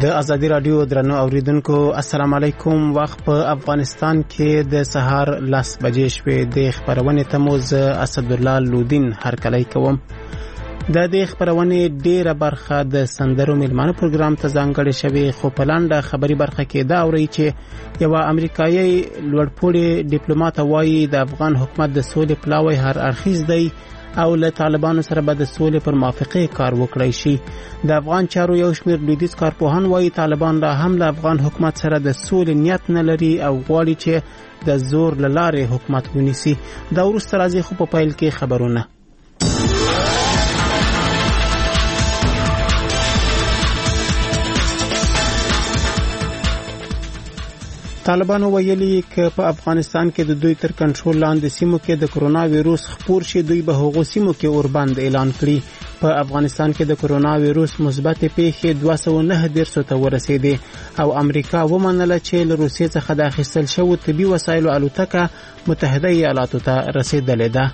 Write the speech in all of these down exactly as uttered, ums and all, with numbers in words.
د ازادي رادیو درنو اوریدونکو السلام علیکم. وخت په افغانستان کې د سهار لاس بجې شوې. د خبرونه تموز اسد الله لودین هرکلی کوم. د دې خبرونه ډیره برخه د سندرو ملمانو پروګرام ته ځانګړې شوی، خو په لاندې خبري برخه کې دا اوري چې یو امریکایي لوړپوړی ډیپلوماټ وایي د افغان حکومت د سولې پلاوی هر اړخیز دی او له طالبانو سره به د سولې پر موافقه کار وکړي شي. د افغان چارو یو شمېر لویدیځ کارپوهان وایي طالبان لا هم له افغان حکومت سره د سولې نیت نه لري او غواړي چې د زور له لارې حکومت ونیسي. دا وروسته راځي، خو په پیل کې خبرونه. طالبانو ویلي چې په افغانستان کې د دوی تر کنټرول لاندې سیمو کې د کرونا وایروس خپور شي، دوی به هغو سیمو کې اوربند اعلان کړي. په افغانستان کې د کرونا وایروس مثبت پیښې دوه سوه نهه دېرش ته ورسېدې او امریکا ومنله چې له روسیې څخه د اخیستل شوو طبي وسایلو الوتکه متحده ایالاتو ته رسېدلې ده.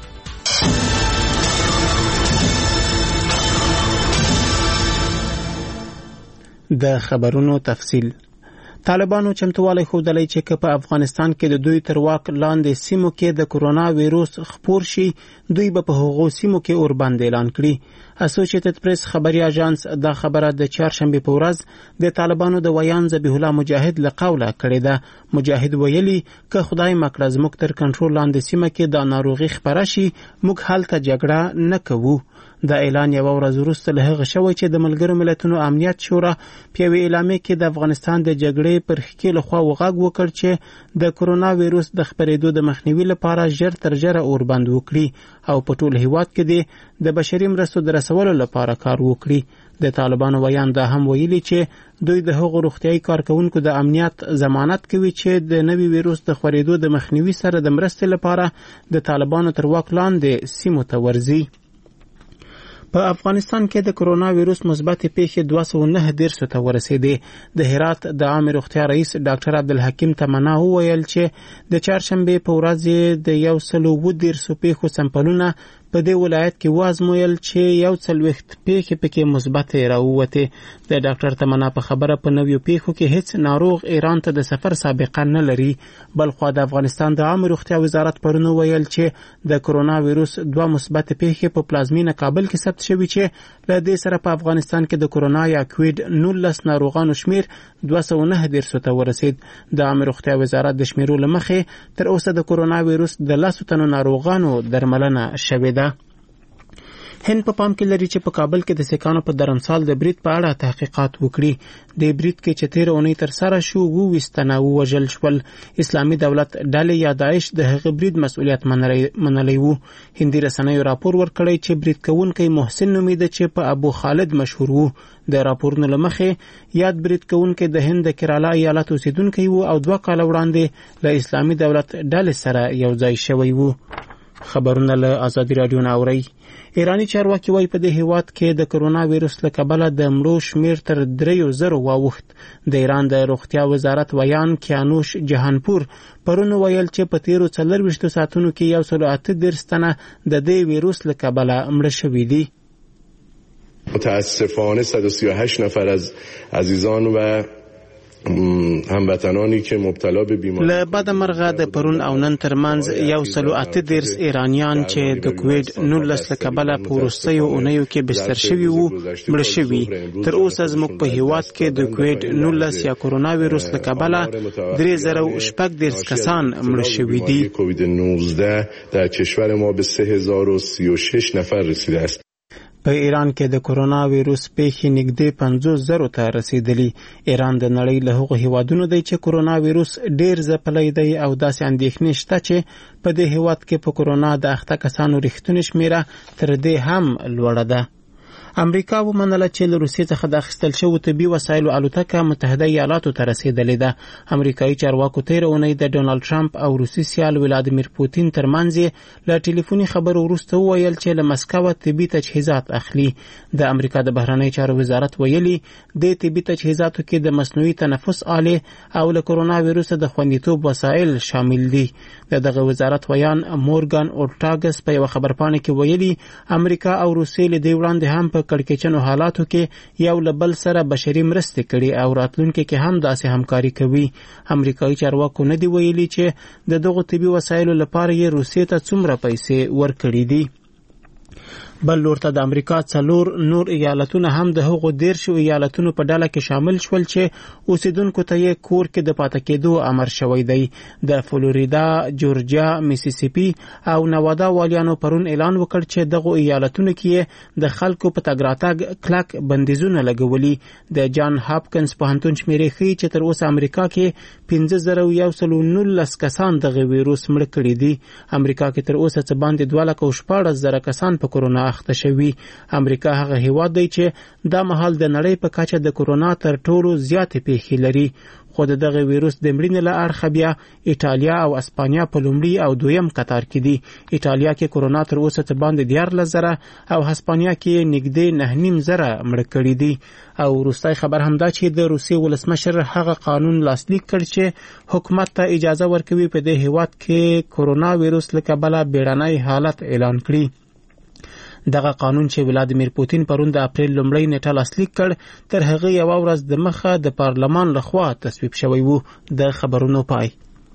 د خبرونو تفصیل. طالبانو چمتووالی ښودلی چې په افغانستان کې د دوی تر واک لاندې سیمو کې د کرونا وایروس خپور شي، دوی به په هغو سیمو کې اوربند اعلان کړي. اسوسییټډ پریس خبري اژانس دا خبره د چهارشنبه په ورځ د طالبانو د ویان ذبیح الله مجاهد له قوله کړې ده. مجاهد ویلي که خدای مکړه زموږ تر کنټرول لاندې سیمه کې دا ناروغي خپره شي، موږ هلته جګړه نه کوو. دا اعلان یو ورځ وروسته له هغه شوی چې د ملګرو ملتونو امنیت شورا په یوې اعلامیه کې د افغانستان د جګړې پر ښکې لخوا وغږ وکړ چې د کرونا وایروس د خپرېدو د مخنیوي لپاره ژر تر ژره اوربند وکړي او په ټول هیواد کې د بشري مرستو د رسولو لپاره کار وکړي. د طالبانو ویان دا هم ویلي چې دوی د هغو روغتیايي کارکونکو د امنیت ضمانت کوي چې د نوي وایروس د خپرېدو د مخنیوي سره د مرستې لپاره د طالبانو تر واک لاندې سیمو ته ورځي. په افغانستان کې د کرونا وایروس مثبت پیښې دوه سوه نهه دېرش ته ورسېدې. د هرات د عامه روغتیا رئیس ډاکټر عبدالحکیم تمنا وویل چې د چهارشنبې په ورځ د یو سل اووه دېرش پیښو سمپلونه په دې ولایت کې وازمویل چې یو څلوېښت پیښې پکې مثبت راووتې. د ډاکټر تمنا په خبره په نویو پیښو کې هیڅ ناروغ ایران ته د سفر سابقه نه لري. بلخوا د افغانستان د عامه روغتیا وزارت پرون ویل چې د کرونا وایروس دوه مثبت پیښې په پلازمینه کابل کې ثبت شوي چې له دې سره په افغانستان کې د کرونا یا کووید نولس ناروغانو شمیر دوه سوه نهه دېرش ته ورسید. د عامه روغتیا وزارت د شمیرو له مخې تر اوسه د کرونا وایروس د لسو تنو ناروغانو درملنه شوې ده. هند په پام کې لري چې په کابل کې د سیکانو په درمسال د برید په اړه تحقیقات وکړي. د برید کې چې تیر اونۍ تر سره شو اووه تنه ووژل شول. اسلامي دولت ډلې یا داعش د هغه برید مسؤلیت منلی و. هندي رسنیو راپور ورکړی چې برید کوونکی محسن نومیده چې په ابو خالد مشهور و. د راپورونو له مخې یاد برید کوونکی د هند د کرالا ایالت اوسیدونکی و او دوه کاله وړاندې له اسلامي دولت ډلې سره یو ځای شوی و. خبرونه له ازادي رادیو نه اورئ. ایرانی چارواکي وایي په دې هیواد کې د کرونا وایروس له کبله د مړو شمیر تر دریو زرو واوښت. د ایران د روغتیا وزارت ویان کیانوش جهانپور پرون ویل چې په تیرو څلرویشتو ساعتونو کې یو سل اته دېرش تنه د دې وایروس له کبله مړه شوي دي. متاسفانه صد و سی و هشت نفر از عزیزان و هموطنانی که مبتلا به بیماری له بده مرغه د پرون او نن ترمنځ یو سل اته دېرش ایرانیان چې د کووید نولس له کبله په وروستیو اونیو کې بستر شوي وو مړه شوي. تر اوسه زموږ په هیواد کې د کووید نولس یا کرونا وایروس له کبله درې زره شپږ دېرش کسان مړه شوي دي. کووید نوزده در کشور ما به سه هزار و سی و شش نفر رسیده است. په ایران کې د کرونا وایروس پیښې نږدې پنځوس زرو ته رسیدلي. ایران د نړۍ له هغو هیوادونو دی چې کرونا وایروس ډیر ځپلی دی او داسې اندېښنې شته چې په دې هیواد کې په کرونا د اخته کسانو رښتونې شمیره تر دې هم لوړه ده. امریکا ومنله چې له روسیې څخه د اخیستل شوو طبي وسایلو الوتکه متحده ایالاتو ته رسېدلې ده. امریکایي چارواکو تېره اونۍ د ډونالډ ټرمپ او روسي سیال ولادیمیر پوتین ترمنځ له ټلیفوني خبرو وروسته وویل چې له مسکو طبي تجهیزات اخلي. د امریکا د بهرنۍ چارو وزارت ویلي د طبي تجهیزاتو کې د مصنوعي تنفس آلې او له کرونا وایروس د خوندیتوب وسایل شامل دي. د دغه وزارت ویان مورګان اورټاګس په یو خبرپاڼه کې ویلي امریکا او روسیې له دې وړاندې هم په په کړکېچنو حالاتو کې یو له بل سره بشري مرستې کړي او راتلونکي کې هم داسې همکاري کوي. امریکایي چارواکو نه دی ویلي چې د دغو طبي وسایلو لپاره یې روسیې ته څومره پیسې ورکړي دي. بل لور ته د امریکا څلور نور ایالتونه هم د هغو دیرشو ایالتونو په ډله کې شامل شول چې اوسیدونکو ته یې کور کې د پاتې کېدو امر شوی دی. د فلوریدا، جورجیا، میسیسیپي او نوادا والیانو پرون اعلان وکړ چې دغو ایالتونو کې د خلکو په تګ راتګ کلک بندیزونه لګولي. د جان هاپکنز پوهنتون شمیرې ښیي چې تر اوسه امریکا کې پنځه زره یو سل نولس کسان دغه ویروس مړه کړي دي. امریکا کې تر اوسه څه باندې دوه لکه شپاړس زره کسان په کرونا اخته شوي. امریکا هغه هیواد دی چې دا مهال د نړۍ په کچه د کرونا تر ټولو زیاتې پیښې لري. خو د دغه ویروس د مړینې له اړخه بیا ایټالیا او اسپانیا په لومړي او دویم قطار کې دي. ایټالیا کې کرونا تر اوسه څه باندې دیارلس زره او اسپانیا کې نږدې نه نیم زره مړه کړي دي. او وروستی خبر هم دا چې د روسیې ولسمشر هغه قانون لاسلیک کړ چې حکومت ته اجازه ورکوي په دې هیواد کې کرونا ویروس له کبله بیړنی حالت اعلان کړي. دغه قانون چې ولادیمیر پوتین پرون د اپریل لومړۍ نیټه لاسلیک کړ تر هغه یوه ورځ د مخه د پارلمان لخوا تصویب شوی و. د خبرونو پای.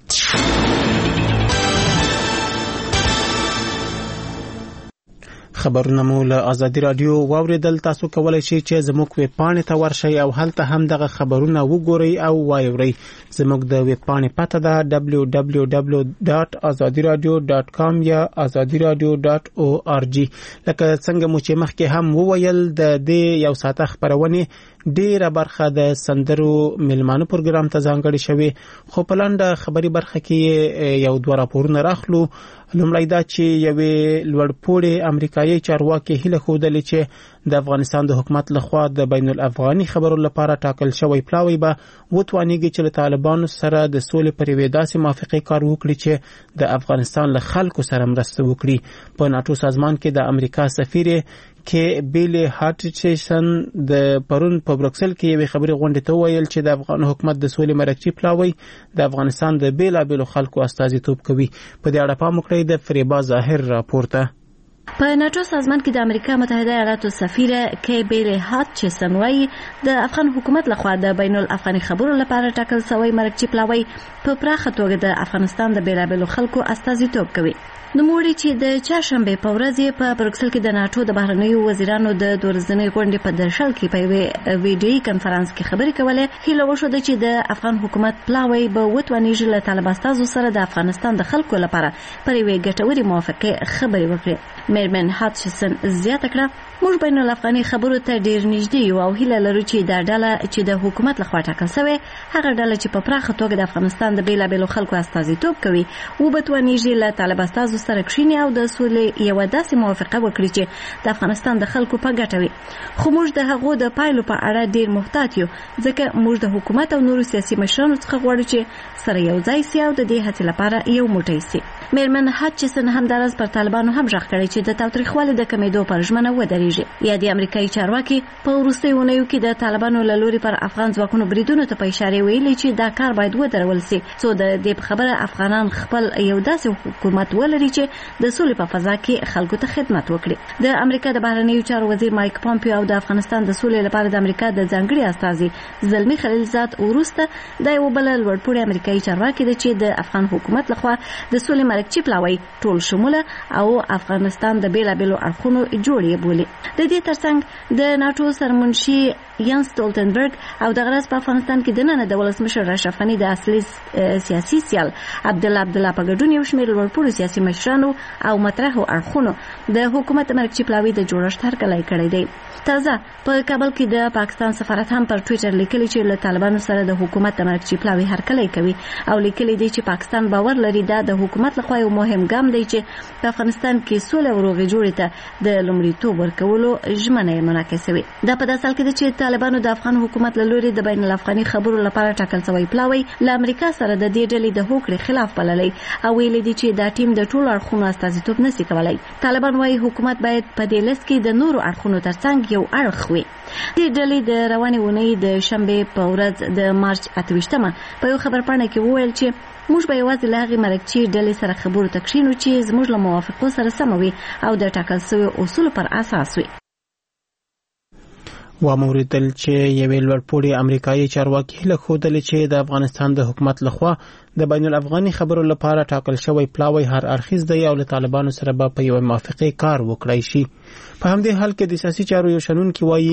خبرونه مو له آزادي رادیو واوریدل. تاسو کولای شئ چې زموږ ویب پاڼې ته ورشئ او هلته هم دغه خبرونه وګورئ او واورئ. زموږ د ویب پاڼې پته ده دبلیو دبلیو دبلیو ډاټ ازادي رادیو ډاټ کام یا ازادي رادیو ډاټ او آر جی. لکه څنګه مو چې مخکې هم وویل د دې یو ساعته خبرونې ډیره برخه د سندرو میلمانه پروګرام ته ځانګړې شوې. خو په لنډه خبري برخه کې یو دوه راپورونه راخلو. لومړی دا چې یوې لوړپوړې امریکایي چارواکي هیله ښودلې چې د افغانستان د حکومت لخوا د بین الافغاني خبرو لپاره ټاکل شوی پلاوی به وتوانیږي چې له طالبانو سره د سولې پر یوې داسې موافقې کار وکړي چې د افغانستان له خلکو سره مرسته وکړي. په ناټو سازمان کې د امریکا سفیر کې بیل هارټچسن د پرون په بروکسل کې یوې خبري غونډې ته ویل چې د افغان حکومت د سولې مرکزي پلاوی د افغانستان د بیلابیلو خلکو استازیتوب کوي. په دې اړه پام وکړئ. د فریبا ظاهر راپورته. په ناټو سازمان کې د امریکا متحده ایالاتو سفیر کې بیل هارټچسن وايي د افغان حکومت لخوا د بین الافغاني خبرو لپاره ټاکل شوی مرکزي پلاوی په پراخه توګه د افغانستان د بیلابیلو خلکو استازیتوب کوي. نوموړي چې د چهارشنبې په ورځ په بروکسل کې د ناټو د بهرنیو وزیرانو د دوه ورځنۍ غونډې په درشل کې په یوې ویډیویي کنفرانس کې خبرې کولې هیله وښوده چې د افغان حکومت پلاوی به وتوانیږي له طالب استازو سره د افغانستان د خلکو لپاره پر یوې ګټورې موافقې خبرې وکړي. میرمن هارټچسن زیاته کړه موږ بین الافغاني خبرو ته ډیر نږدې یو او هیله لرو چې دا ډله چې د حکومت لخوا ټاکل شوې هغه ډله چې په پراخه توګه د افغانستان د بیلابیلو خلکو استازیتوب کوي وبتوانیږي له طالب استازو سره کښیني او د سولې یوه داسې موافقه وکړي چې د افغانستان د خلکو په ګټه وي. خو موږ د هغو د پایلو په اړه ډیر محتاط یو ځکه موږ د حکومت او نورو سیاسي مشرانو څخه غواړو چې سره یو ځای سي او د دې هڅې لپاره یو موټی سي. میرمن هارټچسن همداراز پر طالبانو هم غږ کړی چې د تاوتریخوالي د کمیدو پر ژمنه ودرېږي. یا د امریکایي چارواکي په وروستیو اونیو کې د طالبانو له لوري پر افغان ځواکونو بریدونو ته په اشاره ویلي چې دا کار باید ودرول سي څو د دې خبره افغانان خپل یو داسې حکومت ولري چې د سولې په فضا کې خلکو ته خدمت وکړي. د امریکا د بهرنیو چارو وزیر مایک پامپیو او د افغانستان د سولې لپاره د امریکا د ځانګړي استازي زلمی خلیلزاد وروسته د یو بل لوړپوړي امریکایي چارواکي د چې د افغان حکومت لخوا د سولې مرکزي پلاوی ټول شموله او افغانستان د بیلابیلو اړخونو جوړې بولي. د دې ترڅنګ د ناټو سرمنشي یان سټولټنبرګ او د غرض په افغانستان کې د نن د ولسمشر اشرف غني د اصلي سیاسي سیال عبدالله عبدالله په ګډون یو شمېر لوړپوړو سیاسي مشرانو او مطرحو اړخونو د حکومت مرکزي پلاوی د جوړښت هرکلی کړی دی. تازه په کابل کې د پاکستان سفارت هم پر ټویټر لیکلی چې له طالبانو سره د حکومت مرکزي پلاوی هرکلی کوي او لیکلی دی چې پاکستان باور لري دا د حکومت لخوا یو مهم ګام دی چې په افغانستان کې سوله او روغې جوړې ته د لومړیتوب ورکولو ژمنه یې منعکسوي. دا په داسې حال کې ده چې طالبانو د افغان حکومت له لوري د بین الافغاني خبرو لپاره ټاکل شوی پلاوی له امریکا سره د دې ډلې د هوکړې خلاف بللی او ویلي دي چې دا ټیم د ټولو اړخونو استازیتوب نشي کولی. طالبان وايي حکومت باید په دې لیست کې د نورو اړخونو ترڅنګ یو اړخ وي. دې ډلې د روانې اونۍ د شنبې په ورځ د مارچ اته ویشتمه په یو خبرپاڼه کې وویل چې موږ به یوازې له هغې مرکزي ډلې سره خبرو ته کښینو چې زموږ له موافقو سره سمه وي او د ټاکل شویو اصولو پر اساس وي. و موریدل چې یوې لوړپوړي امریکایي چارواکي له ښودلې چې د افغانستان د حکومت لخوا د بین الافغاني خبرو لپاره ټاکل شوی پلاوی هر اړخیز دی او له طالبانو سره به په یوه موافقې کار وکړای شي. په همدې حال کې د سیاسي چارو یو شنونکي وایي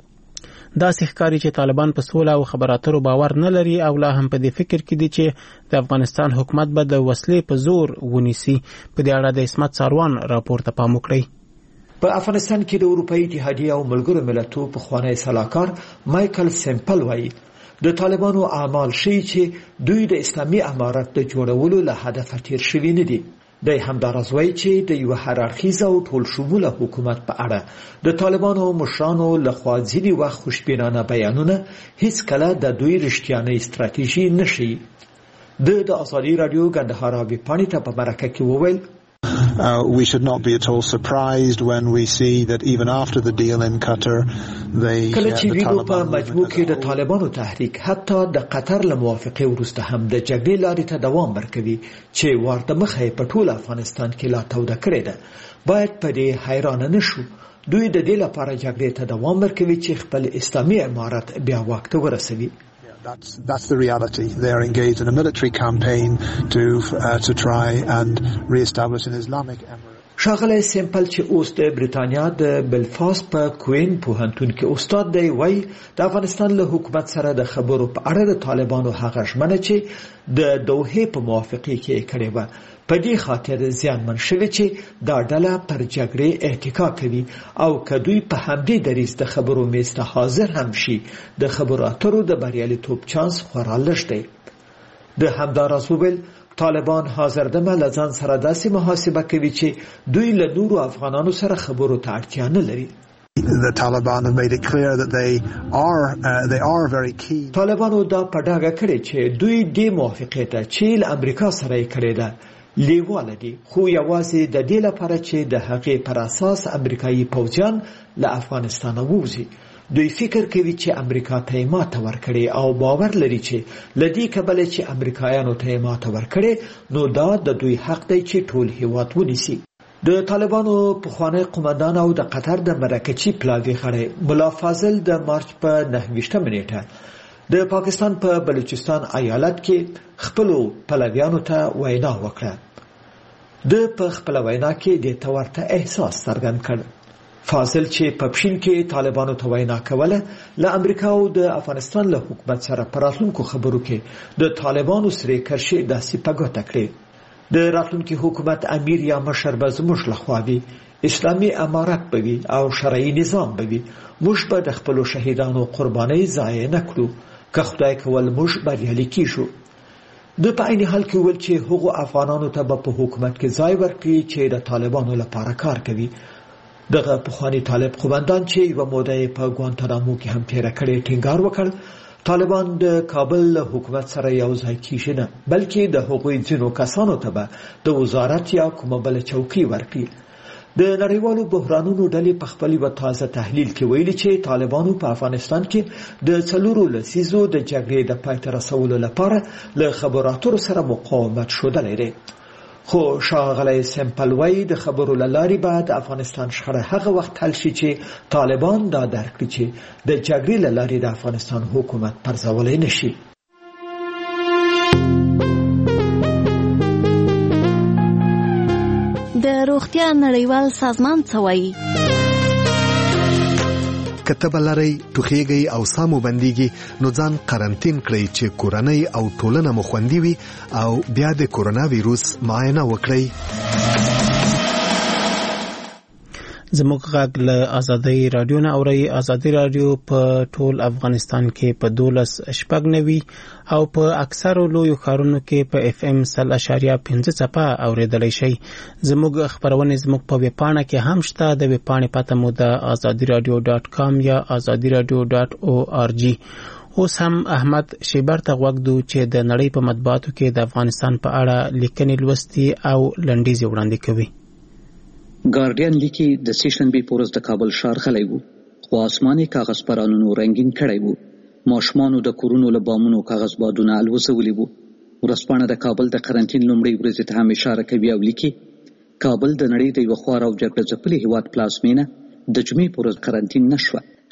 داسې ښکاري چې طالبان په سوله او خبرو اترو باور نه لري او لا هم په دې فکر کې دي چې د افغانستان حکومت به د وسلې په زور ونیسي. په دې اړه د اسمت ساروان راپور ته پام وکړئ. په افغانستان کې د اروپאי اتحادیه او ملګرو ملتونو پخوانی سلاکار مایکل سیمپل وایي د طالبانو اعمال شي چې دوی د اسلامي امارت د جوړولو له هدف تیر شوي نه دي. د همدارس وایي چې د یو هررخیزه او ټول شموله حکومت په اړه د طالبانو مشرانو لخوا ځینې وخت خوشبینانه بیانونه هیڅ کله د دوی رښتیانه استراتیژي نشي. د د ازادي رادیو ګندهارا ویپانی ته په مرکه کې وویل Uh, we should not be at all surprised when we see that even after the deal in Qatar, they کله چې ویډیو په مجموع کې د طالبانو تحریک حتی د قطر له موافقې وروسته هم د جګړې لارې ته دوام ورکوي چې ورته مخه په ټول افغانستان کې لا توده کړې ده. باید په دې حیران نشو. دوی د دې لپاره جګړې ته دوام ورکوي چې خپل اسلامي امارت بیا واک ته ورسوي. That's that's the reality. They are engaged in a military campaign to uh, to try and re-establish an Islamic emirate. شاغله سیمپل چې اوس د بریتانیا د بلفاست په کوین پوهنتون کې استاد دی وایي د افغانستان له حکومت سره د خبرو په اړه د طالبانو هغه ژمنه چې د دوحې په موافقې کې کړې وه په دې خاطر زیانمن شوی چې دا ډله پر جګړې احتکا کوي او که دوی په همدې دریځ د خبرو میز ته حاضر هم شي د خبرو اترو د بریالیتوب چانس خورا لږ دی. د همداراز وویل طالبان حاضر دمه له ځان سره داسې محاسبه کوي چې دوی له نورو افغانانو سره خبرو ته اړتیا نه لري. The Taliban have made it clear that they are uh, they are very keen. طالبانو دا په ډاګه کړی چې دوی د موافقې ته چې له امریکا سره یې کړې ده لیواله دي خو یوازې د دې لپاره چې د هغې پر اساس امریکایي پوځیان له افغانستان ووځي. دوی فکر کوي چې امریکا ته یې ماته ورکړې او باور لري چې له دې کبله چې امریکایانو ته یې ماته ورکړې نو دا د دوی حق دی چې ټول هیواد ونیسي. د طالبانو پخوانی قومندان او د قطر د مرکچی پلاوی غړی ملا فاضل د مارچ په نهه ویشتمه نیټه د پاکستان په بلوچستان ایالت کې خپل پلویانو ته وینا وکړه. د په خپل وینا کې د تورته احساس څرګند کړ. فاضل چې په پښین کې طالبانو ته وینا کوله له امریکا او د افغانستان له حکومت سره پر راتلونکو خبرو کې د طالبانو سره کرشي داسې په ګوته کړې. د راتلونکي حکومت امیر یا مشر به زموږ لخوا وي، اسلامي امارت به وي او شرعي نظام به وي. موږ به د خپلو شهیدانو قربانۍ ضایع نه کړو. که خدای کول موږ بریالي کیږو. د په عین حال کې ویل چې هغو افغانانو ته به په حکومت کې ځای ورکړي چې د طالبانو لپاره کار کوي. دغه پخوانی طالب قومندان چې یوه موده یې په ګوانتانامو کې هم تېره کړې ټینګار وکړ طالبان د کابل له حکومت سره یو ځای کیږي نه، بلکې د هغوی ځینو کسانو ته به د وزارت یا کومه بله چوکۍ ورکړي. د نړیوالو بحرانونو ډلې په خپل یوه تازه تحلیل کې ویلي چې طالبانو په افغانستان کې د څلورو لسیزو د جګړې د پای ته رسولو لپاره له خبرو اترو سره مقاومت ښودلی دی. خو ښاغلی سیمپل وایي د خبرو له لارې به د افغانستان شخړه هغه وخت حل شي چې طالبان دا درک کړي چې د جګړې له لارې د افغانستان حکومت پرځولی نه شي. د روغتیا نړیوال سازمان څه وایي؟ که تبه لرئ، ټوخیږئ او ساه مو بندیږي نو ځان قرنطین کړئ چې کورنۍ او ټولنه مو خوندي وي او بیا د کورونا ویروس معاینه وکړئ. زموږ غږ له ازادي رادیو نه اورئ. ازادي رادیو په ټول افغانستان کې په دولس شپږ نوي او په اکثرو لویو ښارونو کې په اف ام سل اشاریه پنځه څپه اوریدلی شئ. زموږ خپرونې زموږ په ویبپاڼه کې هم شته. د ویبپاڼې پته مو د ازادي رادیو ډاټ کام یا ازادي رادیو ډاټ او آر جی. اوس هم احمد شیبر ته غوږ دو چې د نړۍ په مطبوعاتو کې د افغانستان په اړه لیکنې لوستي او لنډیزې وړاندې کوي. ګارډین لیکي د سیشنبې په ورځ د کابل ښار غلی و، خو آسماني کاغذ پرانونو رنګین کړی و. ماشومانو د کورونو له بامونو کاغذ بادونه الوځولي وو. ورځپاڼه د کابل د قرنطین لومړۍ ورځې ته هم اشاره کوي او لیکي کابل د نړۍ د یوه خوار او جګړه ځپلي هېواد پلازمینه د جمعې په ورځ قرنطین نه شوه.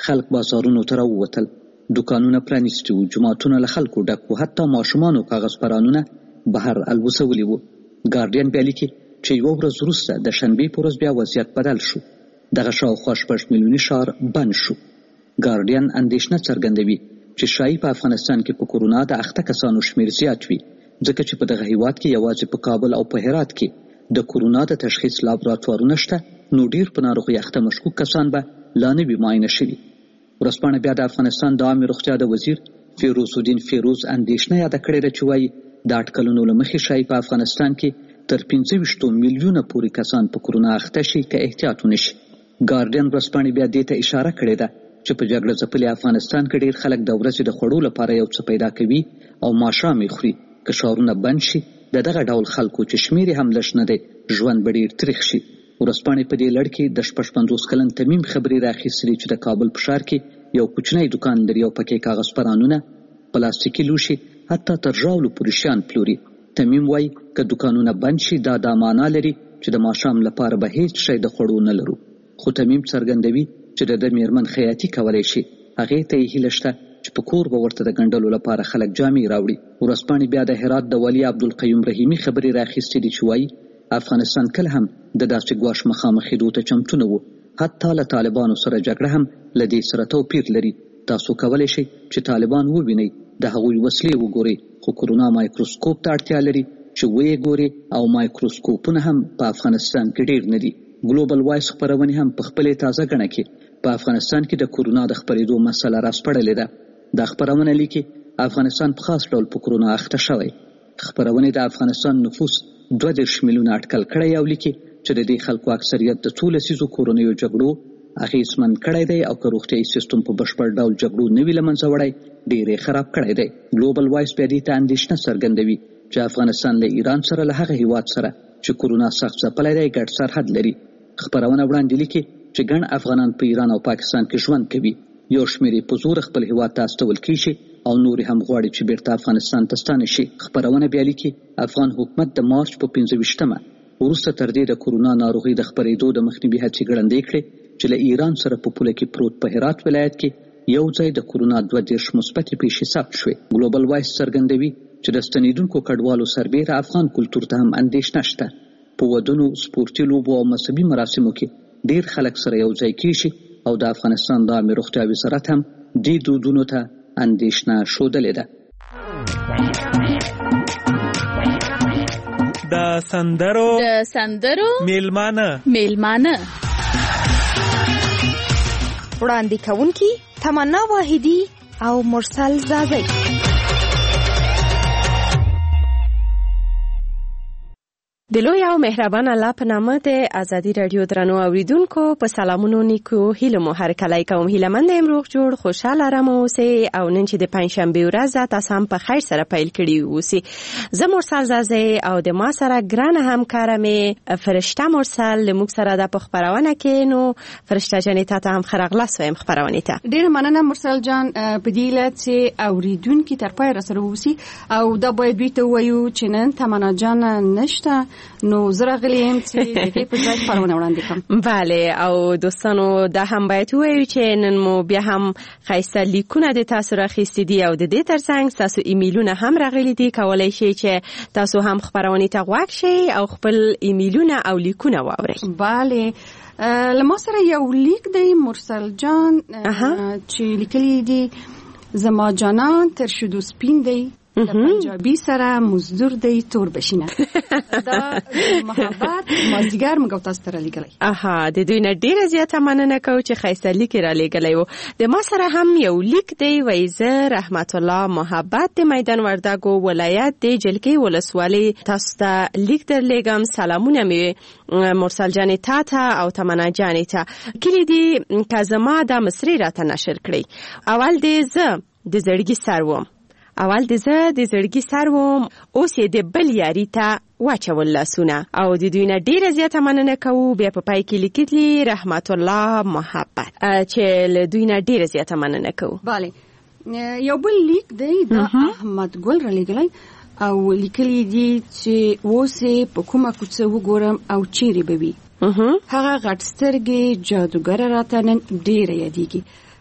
خلک بازارونو ته راووتل، دکانونه پرانیستي وو، جوماتونه له خلکو ډک وو، حتی ماشومانو کاغذ پرانونه بهر الوځولي وو. ګارډین بیا لیکي چې یوه ورځ وروسته د شنبې په ورځ بیا وضعیت بدل شو. دغه شاوخوا شپږ میلیوني ښار بند شو. ګارډین اندېښنه څرګندوي چې ښایي په افغانستان کې په کورونا د اخته کسانو شمېر زیات وي، ځکه چې په دغه هیواد کې یوازې په کابل او په هرات کې د کورونا د تشخیص لابراتوارونه شته، نو ډیر په ناروغۍ اخته مشکوک کسان به لا نه وي معاینه شوي. ورځپاڼه بیا د افغانستان د عامې روغتیا د وزیر فیروز الدین فیروز اندېښنه یاده کړې ده چې وایي د اټکلونو له مخې ښایي په افغانستان کې تر پنځه ویشت میلیونه پورې کسان په کورونا اخته شي که احتیاط ونه شي. ګارډین ورځپاڼې بیا دې ته اشاره کړې ده چې په جګړه ځپلي افغانستان کې ډېر خلک د ورځې د خوړو لپاره یو څه پیدا کوي او ماښام یې خوري. که ښارونه بند شي، د دغه ډول خلکو چې شمېر یې هم لږ نه دی، ژوند به ډېر تریخ شي. ورځپاڼې په دې لړ کې د شپږ پنځوس کلن تمیم خبرې راخیستلې چې د کابل په ښار کې یو کوچنی دکان لري او پکې کاغذ پرانونه، پلاستیکي لوښي، حتی تر ژاولو پورې شیان پلوري. تمیم وایي که دکانونه بند شي دا دا معنا لري چې د ماښام لپاره به هیڅ شی د خوړو نه لرو. خو تمیم څرګندوي چې د ده میرمن خیاطي کولی شي، هغې ته یې هیله شته چې په کور به ورته د ګنډلو لپاره خلک جامې راوړي. ورځپاڼې بیا د هرات د والي عبدالقیوم رحیمي خبرې راخیستې دي چې وایي افغانستان کله هم د داسې ګواښ مخامخېدو ته چمتو نه و، حتی له طالبانو سره جګړه هم له دې سره توپیر لري. تاسو کولی شئ چې طالبان ووینئ، د هغوی وسلې وګورئ، خو کورونا مایکروسکوپ ته اړتیا لري چې ویې ګوري، او مایکروسکوپونه هم په افغانستان کې ډېر نه دي. ګلوبل وایس خپرونې هم په خپلې تازه ګڼه کې په افغانستان کې د کورونا د خپرېدو مسله راسپړلې ده. دا خپرونه لیکي افغانستان په خاص ډول په کورونا اخته شوی. خپرونې د افغانستان نفوس دوه دېرش میلیونه اټکل کړی او لیکي چې د دې خلکو اکثریت د څو لسیزو کورنیو جګړو اغېزمن کړی دی، او که روغتیایي سیستم په بشپړ ډول جګړو نه وي له منځه وړی، ډېر یې خراب کړی دی. ګلوبل وایس بیا دې ته اندېښنه څرګندوي چې افغانستان له ایران سره له هغه هیواد سره چې کورونا سخت ځپلی دی ګډ سرحد لري. خپرونه وړاندې لیکي چې ګڼ افغانان په ایران او پاکستان کې ژوند کوي، یو شمېر یې په زور خپل هیواد ته استول کیږي او نور هم غواړي چې بیرته افغانستان ته ستانه شي. خپرونه بیا لیکي افغان حکومت د مارچ په پنځه ویشتمه وروسته تر دې د کورونا ناروغۍ د خپرېدو د مخنیوي هڅې ګړندۍ کړې چې له ایران سره په پوله کې پروت په هرات ولایت کې یو ځای د کورونا دوه دېرش مثبتې پیښې ثبت شوې. ګلوبل وایس څرګندوي چې د ستنېدونکو کډوالو سربېره افغان کلتور ته هم اندېښنه شته. په ودونو، سپورتي لوبو او مذهبي مراسمو کې ډېر خلک سره یو ځای کېږي او د افغانستان د عامې روغتیا وزارت هم دې دودونو ته اندېښنه ښودلې ده. د سندرو د سندرو میلمانه میلمانه وړاندې کوونکي تمنا واحدي او مرسل زازی. د لوی او مهربان الله په نامه د ازادي رادیو درنو اوریدونکو په سلامونو نیکو هیله مو هر کله کوم هیله مند امروغ جوړ خوشاله آرام اوسئ او نن چې د پنځشنبه ورځ تاسو هم په خیر سره پیل کړی اوسئ. زه مرسل زازی او د ما سره ګران همکار مې فرشته مرسل لموږ سره د خبرونه کې نو فرشته جانې ته هم خرغلاس وایم خبرونه ته. ډیر مننه مرسل جان په دې لات چې اوریدونکو تر پای را سره اوسئ او دا باید دوی ته وایو چې نن تمنا جان نشته نو زه غلیم چې دغه په ځای خبرونه وړاندې کوم. بله او دوستانو دا هم باید وایو چې نن مو بیا هم خیسته لیکونه د تاسو راخیستي دي او د دې ترڅنګ تاسو ایمیلونه هم راغلي دي، کولای شئ چې تاسو هم خبرونه ته غوږ شئ او خپل ایمیلونه او لیکونه واورئ. بله لما سره یو لیک دی مرسل جان چې لیکلی دی زما جانان تر شدو سپین دی د پنجابي سره مزدور دی تور بشینه. دا محبت مازیګر موږ تاسو ته لیکلی. اها د دوی نه ډیره زیاته مننه کوم چې خیسته لیک را لیکلی وو. د ما سره هم یو لیک دی وایزه رحمت الله محبت د میدان وردګو ولایت د جلکې ولسوالۍ تاسو ته لیک در لګم. سلامونه می مرسل جان ته ته او تمنا جان ته کلی دی کزما د مصری راته نشر کړی. اول دې زه د زړګي سر وم اول د زه د زړګي سر وم اوس یې د بل یاري ته واچول لاسونه او د دوی نه ډیره زیاته مننه کوو. بیا په پای کې لیکلي رحمت الله محبت چې له دوی نه ډیره زیاته مننه کوو. بله یو بل لیک دی د احمد ګل را لیکلی او لیکلی دی چې اوس په کومه کوڅه وګورم او چیرې به وي هغه غټ سترګې جادوګر راته نن ډیره یادېږي.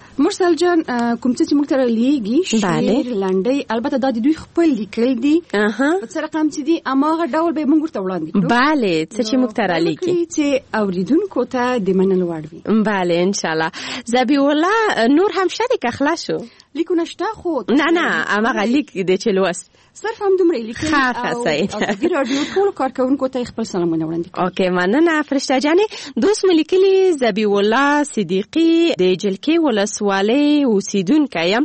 مرسل جان کوم څه چې موږ ته لیږي شعر لنډۍ البته دا د دوی خپل لیکل دي په څه رقم چې دي اماغه ډول به موږ ته وړاندې کړو. bale څه چې موږ ته را لیږي چې اوریدونکو ته د منلو وړ وي. bale ان شاء الله. زبی الله نور هم شته که خلاص شو لیکونه شته خو نه نه اماغه لیک دي چې لوست صرف هم دومره لیکل او د رادیو ټول کارکونکو ته خپل سلامونه وړاندې کوم. اوکې مننه فرشته جانې. دوست ملکلی زبی الله صدیقی د جلکې ولسوالۍ اوسیدونکی یم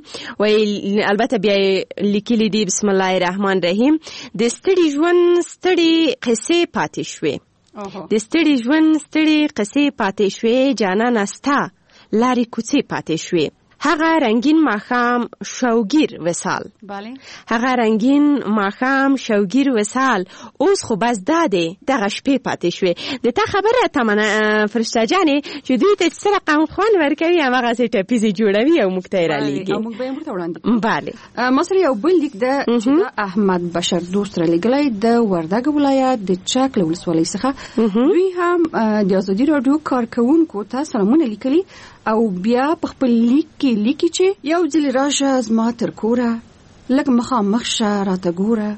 وی البته بیا لیکلی دی بسم الله الرحمن الرحیم د ستړي ژوند ستړي قصې پاتې شوې د ستړي ژوند ستړي قصې پاتې شوې جانانه ستا لارې کوڅې پاتې شوې هغه رنگین ماښام شوګیر وصال bale هغه رنگین ماښام شوګیر وصال اوس خو بس داده دغه شپې پاتې شوې. د تا خبره تمنه فرشته جانې چې دوی ته څه رقم خوان ورکوي هماغه سې ټپیزې جوړوي او موږ ته یې رالیږي او موږ به یې ورته وړاندې bale. ما سره یو بل لیک ده چې د احمد بشر دوست رالیږلی د وردګ ولایت د چک له ولسوالۍ څخه. دوی هم د ازادي راډیو کارکوونکو ته سلامونه لیکلي او بیا په خپل لیک کې لیکي چې یو ځل راشه زما تر کوره لږ مخامخ شه راته ګوره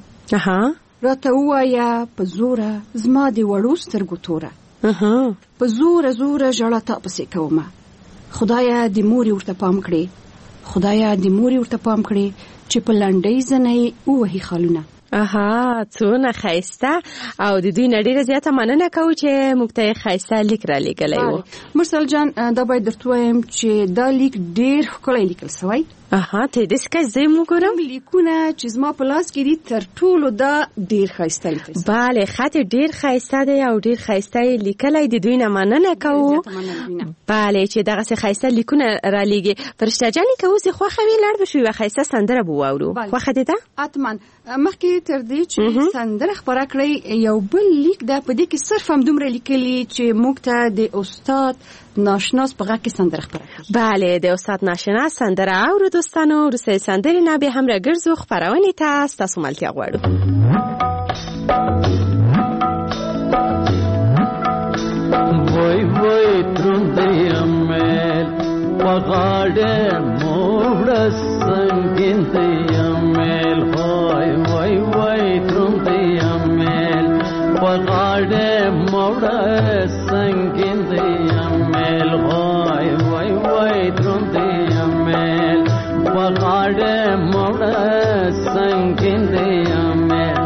راته ووایه په زوره زما د وړو سترګو توره په زوره زوره ژړه تا پسې کومه خدایه د مورې ورته پام کړې خدایه د مورې ورته پام کړې چې په لنډۍ زنې ووهي خالونه. اها څونه ښایسته او د دوی نه ډېره زیاته مننه کوو چې موږ ته یې ښایسته لیک رالیږلی و. مرسل جان دا باید درته ووایم چې دا لیک ډېر ښکلی لیکل سوی. اها ته دې څه زه یې وګورم لیکونه چې زما په لاس کې دي تر ټولو دا ډېر ښایسته لیکل سوی. bale خط ډېر ښایسته دی او ډېر ښایسته یې لیکلی د دوی نه مننه کوو. bale چې دغسې ښایسته لیکونه رالیږي. فرشته جانې که اوس یې خوښه وي لاړ به شو یوه ښایسته سندره به واورو. خوښه دې ده؟ حتما. مخکې تر دې چې سندره خپره کړئ یو بل لیک ده په دې کې صرف هم دومره لیکلي چې موږ ته د استاد ناشناس په غږ کې سندره خپره کړي. bale د استاد ناشناس سندره اورو دوستانو. وروسته سندرې نه بیا هم راګرځو خپرونې ته ستاسو ملتیا غواړو. وای وای ترندې امل پغاړه موړ سنگین دې امل وای وای وای ترندې امل پغاړه موړ سنگین دې امل وای وای وای ترندې امل پغاړه موړ سنگین دې امل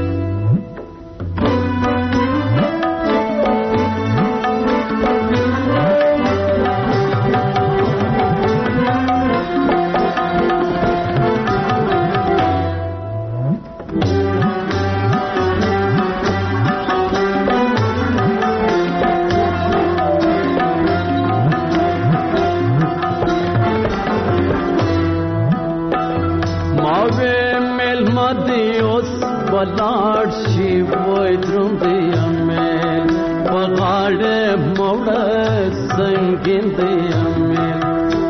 ولاړ شي وای ترندې امل پغاړه موړ سنگین دې امل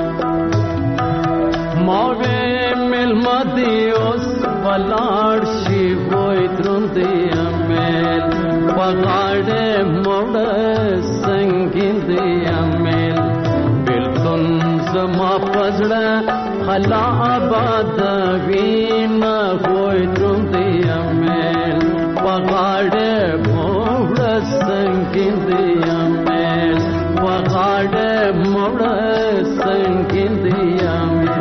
ماوې مل مدي اوس ولاړ شي وای ترندې امل پغاړه موړ سنگین دې امل بلتون زما پزړه خلا آباد وینا وای ترندې امل پغاړه موړ سنگین دې امل پغاړه موړ سنگین دې امل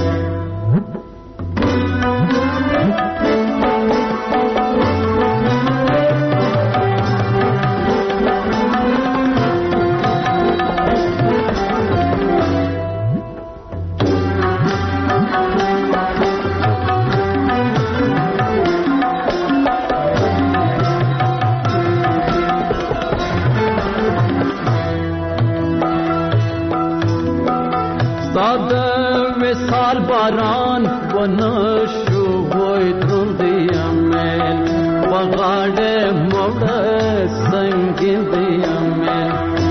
باران ونشو وای ترندې امل پغاړه موړ سنگین دې امل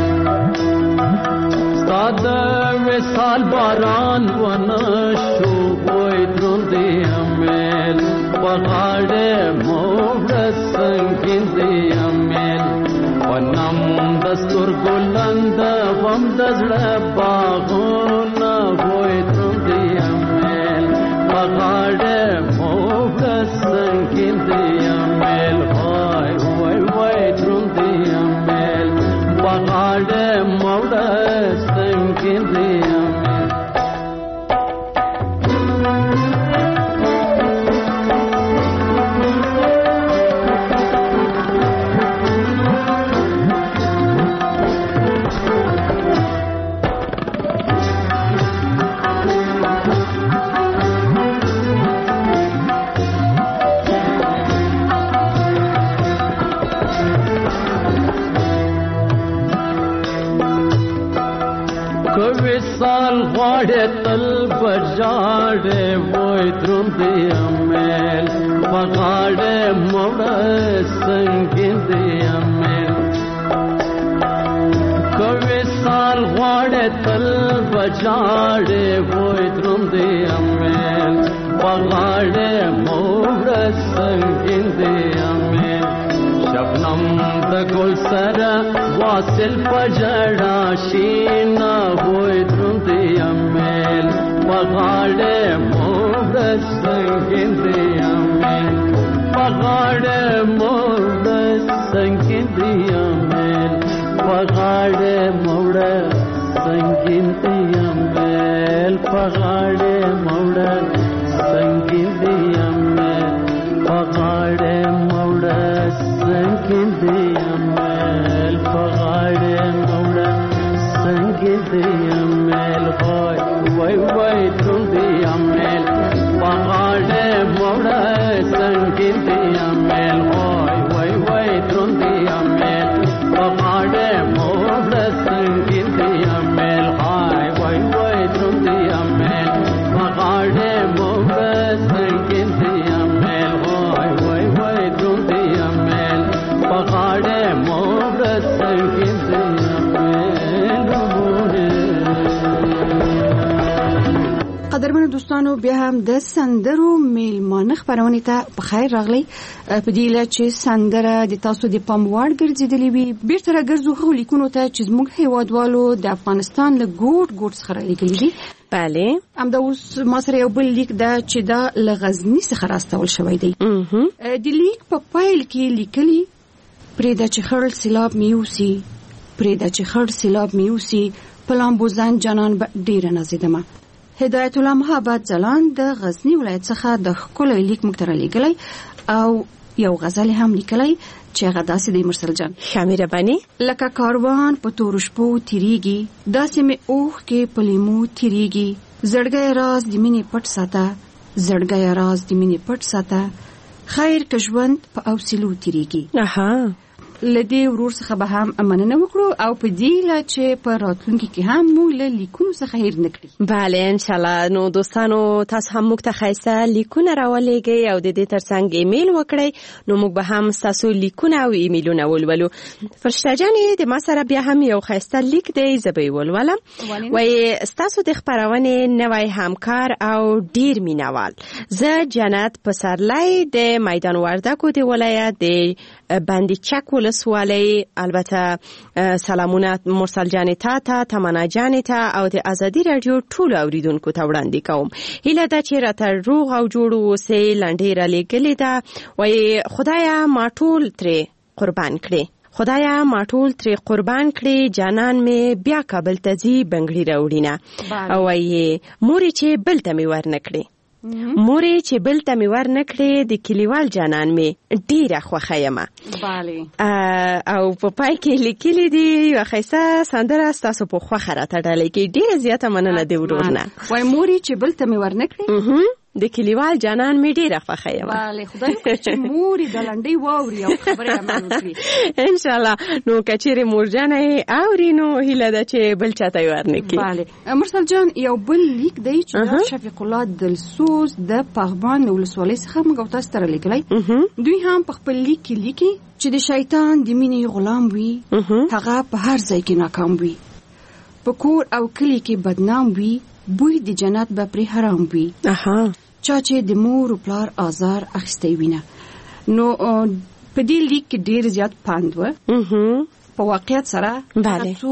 ساده وصال باران ونشو وای ترندې امل پغاړه موړ سنگین دې امل ونم دستور ګلند وم دزړه باغونه بغاړه موړه سنگین دی امل وای وای وای درون دی امل بغاړه موړه سنگین دی امل سال غواړې تل بجاړې وای درون دی امل بغاړې موړه سنگین دی امل کوي سال غواړې تل بجاړې وای درون دی امل بغاړې موړه سنگین دی امل شبنم د ګل سره واصل پجړا شینا وای درون دی امل بغاړې موړه سنگین دی امل بغاړې موړه سنگین دی امل بغاړې موړه سنگین دی امل بغاړې موړه سنگین دی امل بغاړې موړه سنگین دی امل بغاړې موړه سنگین دی امل وای وای وای درون دی امل بغاړې موړه سنگین دی امل وای وای وای درون دی امل بغاړې موړه سنگین دی امل وای وای وای درون دی امل بغاړې موړه سنگین دی امل وای وای وای درون دی امل بغاړې موړه سنگین دی قدرمنو دوستانو بیا هم د سندرو میلمانه خبرونه ته په خیر راغلی په دې لاره چې سندره د تاسو د پام وړ ګرځېدلې وي بیرته راګرځو خو لیکونو ته چې زموږ هیوادوالو د افغانستان له ګوټ ګوټ څخه رالیکلي دي. بله همدا اوس ما سره یو بل لیک ده چې دا له غزني څخه راستول شوی دی. د لیک په پایل کې لیکلي پرېږده چې خړ سیلاب میوسي پرېږده چې خړ سیلاب میوسي په لامبوزن جانان به ډېره نازېدمه. هدایت الله محبت ځلان د غزني ولایت څخه د ښکلی لیک موږ ته رالیږلی او یو غزل هم لیکلی چې هغه داسې دی مرسل جان. ښه مهرباني. لکه کاروان په تورو شپو تیریږي داسې مې اوښکې په لیمو تیریږي زړګی راز د مینې پټ ساته زړګی راز د مینې پټ ساته خیر که ژوند په اوسیلو تیریږي. اها لدی ورور څخه به هم مننه وکړو او په دې لا چې په راتلونکي کې هم مو له لیکونو څخه هیر نکړي. بله ان شاء الله. نو دوستانو تاسو هم موږ ته ښایسته لیکونه راولېږئ او د دې ترڅنګ ایمیل وکړئ نو موږ به هم ستاسو لیکونه او ایمیلونه ولولو. فرشته جانې د ما سره بیا هم یو ښایسته لیک دی زه به یې ولولم. وایي ستاسو د خپرونې نوی همکار او ډیر مینوال زه جنت پسرلی د میدان وردګو د ولایت د بندي چک ولسوالۍ البته سلامونه مرسل جانې ته ته تمنا جانې ته او د ازادي رادیو ټولو اوریدونکو ته وړاندې کوم. هیله ده چې راته روغ او جوړ اوسئ. لنډۍ رالیږلې ده وایي خدایه ما ټول ترې قربان کړې خدایا ما ټول ترې قربان کړې جانان مې بیا کابل ته ځي بنګړي راوړینه او وایي مورې چې بل ته مې ور نکړې مورې چې بل ته مې ور نکړې د کلیوال جانان مې ډیره خوښه یمه. او په پای کې لیکلي دي یوه ښایسته سندره ستاسو په خوښه راته ډالۍ کې ډیره زیاته مننه د ورور نه. وایي مورې چې بل ته مې ور نکړې د کلیوال جانان مې ډیره خوښه یم. بله خدای وکړي چې مورې د لنډۍ واوري او خبرې عمل وکړي انشاءالله. نو که چیرې مورجانه یې اوري نو هیله ده چې بل چاته یې ورنکړي. بله مرسل جان یو بل لیک دی چې د شفیق الله دلسوز د پغمان ولسوالۍ څخه موږ تاسو ته رالیږلی. دوی هم په خپل لیک کې لیکي چې د شیطان د مینې غلام وي هغه په هر ځای کې ناکام وي په کور او کلی کې بدنام وي بوی د جنت به پرې حرام وي چا چې د مور او پلار آزار اخیستی وینه. نو په دې لیک کې ډېر زیات پاند و په واقعیت سره څوک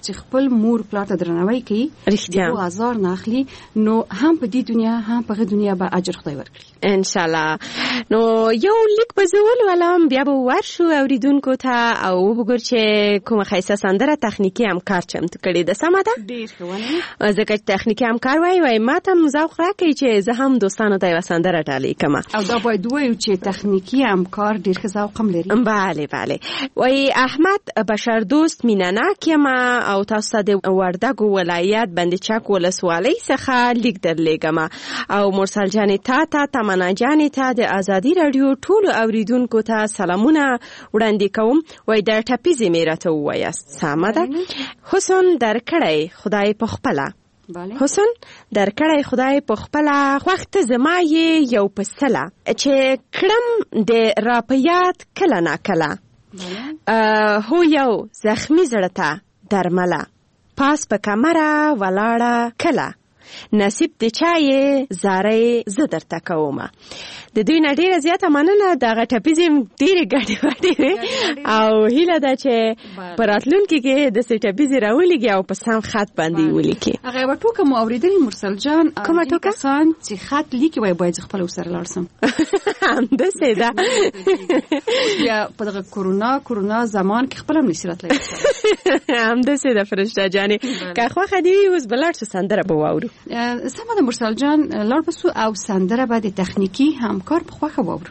چې خپل مور پلار ته درناوی کوي رښتیا او آزار نه اخلي نو هم په دې دنیا هم په دنیا به اجر خدای ورکړي ان شاء الله. نو یو لیک په زول ولم بیا به ورشو اوریدونکو ته او وګور چې کومه خیسه سندره تخنیکی همکار چمتو کړي د سمه ده. ډیر ښه ځکه تخنیکی همکار وای وای ماته ذوق راکړي چې زه هم دوستانو ته یو سندره ډالې کما او دا باید وایو چې تخنیکی همکار ډیر ښه ذوق هم لري. بله بله. وای احمد بشر دوست مینناک یم او تاسو د وردګو ولایت بندچک ولسوالۍ څخه لیک درلېږم او مرسل جان تا ته تمنا جان ته د ازادي رادیو ټول اوریدونکو ته سلامونه وړاندې کوم. وای در ټپیزې مې راته ووایاست سمه ده. حسن درکړی خدای په خپله حسن درکړی خدای په خپله وخت زما یې یو پسله چې کړم د راپیات کله نا کله هو یو زخمی زړه ته درمله پاس په کمره ولاړه کله نصیب د چای زارې زه درته کومه. د دوی نه ډیره زیاته مننه. دغه ټپیزې ډیرې ګډې وډې او هیله ده چې په راتلونکي کې داسې ټپیزې راولېږي او په سم خط باندې ولیکي. هغه یوه ټوکه مو اورېدلې مرسل جان. کومه ټوکه؟ کسان چې خط لیکي وایي باید زه خپله ورسره لاړ شم. همداسې ده. بیا په دغه کورونا کورونا زمان کې خپله هم نشي راتلی. همداسې ده فرشته جانې. که خوښه دې وي اوس به لاړ شو سندره به واورو. سمه ده مرسل جان لاړ به سو او سندره به د تخنیکي همکار په خوښه واورو.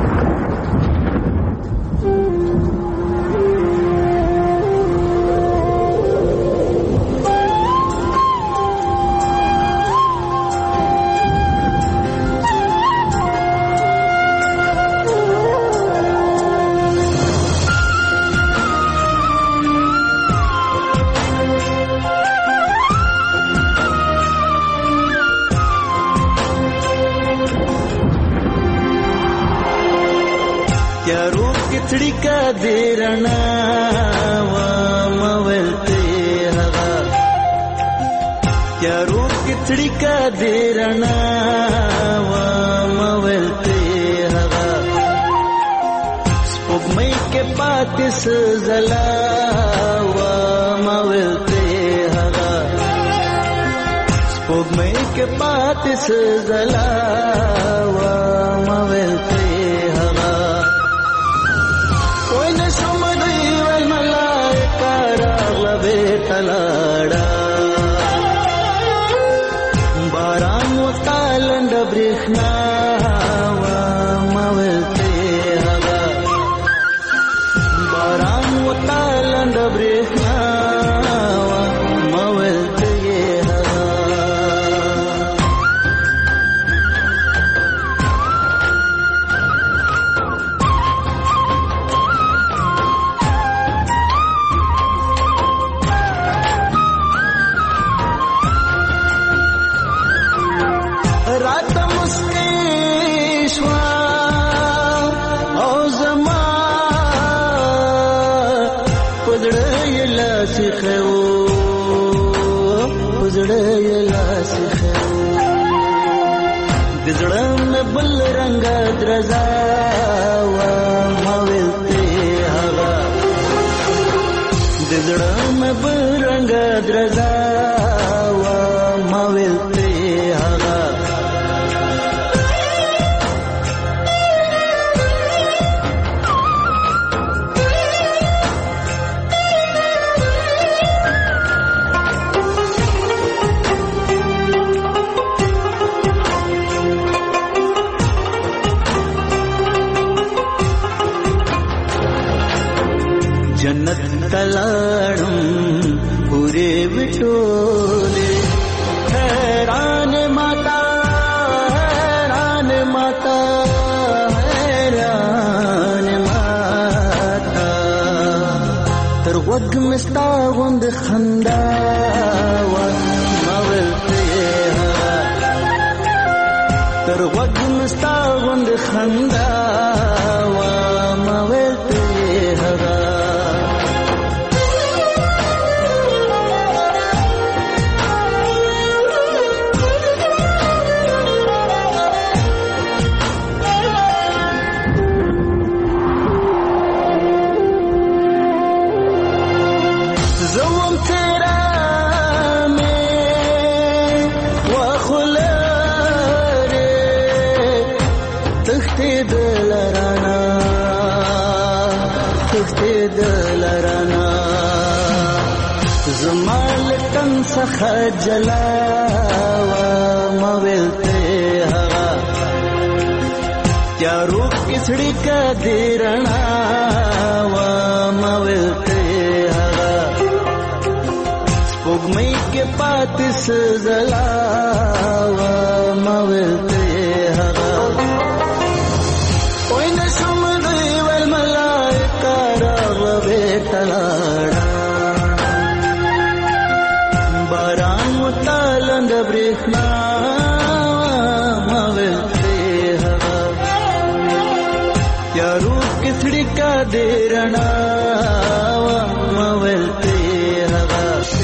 تړیکا دیرنا و مولته هغه یارو کتړیکا دیرنا و مولته هغه سپوږمۍ کې پاتې سزلا و مولته هغه سپوږمۍ کې پاتې سزلا و مولته تلاړه باران وتالند برېښنا و مولته هغه باران وتالند برېښنا و مولته بل رنگ درزا و مولته هغه د زړه مې بل رنگ درزا و مولته هغه जन्नत तलाड़म पूरे बिटोले हैरान माता हैरान माता हैरान माता तर वग मिस्ता गुंद खंदा व मवलते तर वग मिस्ता गुंद खंदा व मवलते हगा زوم تیرا میں وخلارے تختی دلرانا تختی دلرانا زمال تن سخا جلاوا مویلتے ہوا تیارو کسڑی کا دیرنا وا مویلتے ہوا سپوگمئی کے پاتس زلاوا مویلتے ہوا کوئی نشم دی والملائکہ راغبے تلاڑا باران مطالند برخنا مویلتے ہوا یارو کسڑی کا دیرنا مویلتے ہوا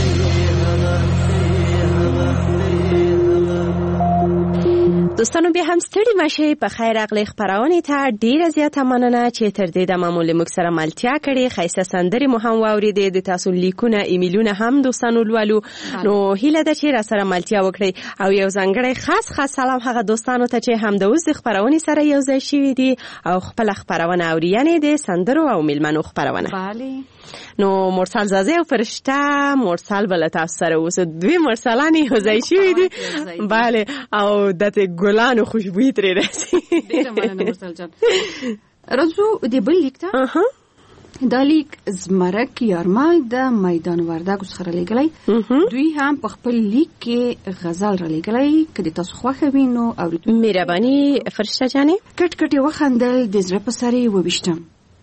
دوستانو بیا هم ستړي مشه په خیر اغلی خبرونه ته ډیره زیاته مننه چې تر دې د معمول موږ سره ملتیا کړي خیسه سندري مو هم واوریدې د تاسو لیکونه ایمیلونه هم دوستانو لولو نو هیله ده چې را سره ملتیا وکړي او یو ځانګړی خاص خاص سلام هغه دوستانو ته چې هم د اوس د خبرونه سره یو ځای شوي دي او خپل خبرونه اورینې دي سندرو او میلمنو خبرونه بله نو مرسل زازه او فرشته مرسل بل تاسو سره اوس دوی مرسلانی یو ځای شوي دي بله او دته ګلانو خوشبوئی ترې راځي ډیره مننه مرسل جان راځو د بل لیک ته دا لیک زمرک یارمل د میدان وردګو څخه لګلای دوی هم په خپل لیک کې غزل را لګلای کله تاسو خوښه وینو او مهرباني فرشته جانې کټ کټ وخندل د زړه په سری وبشتم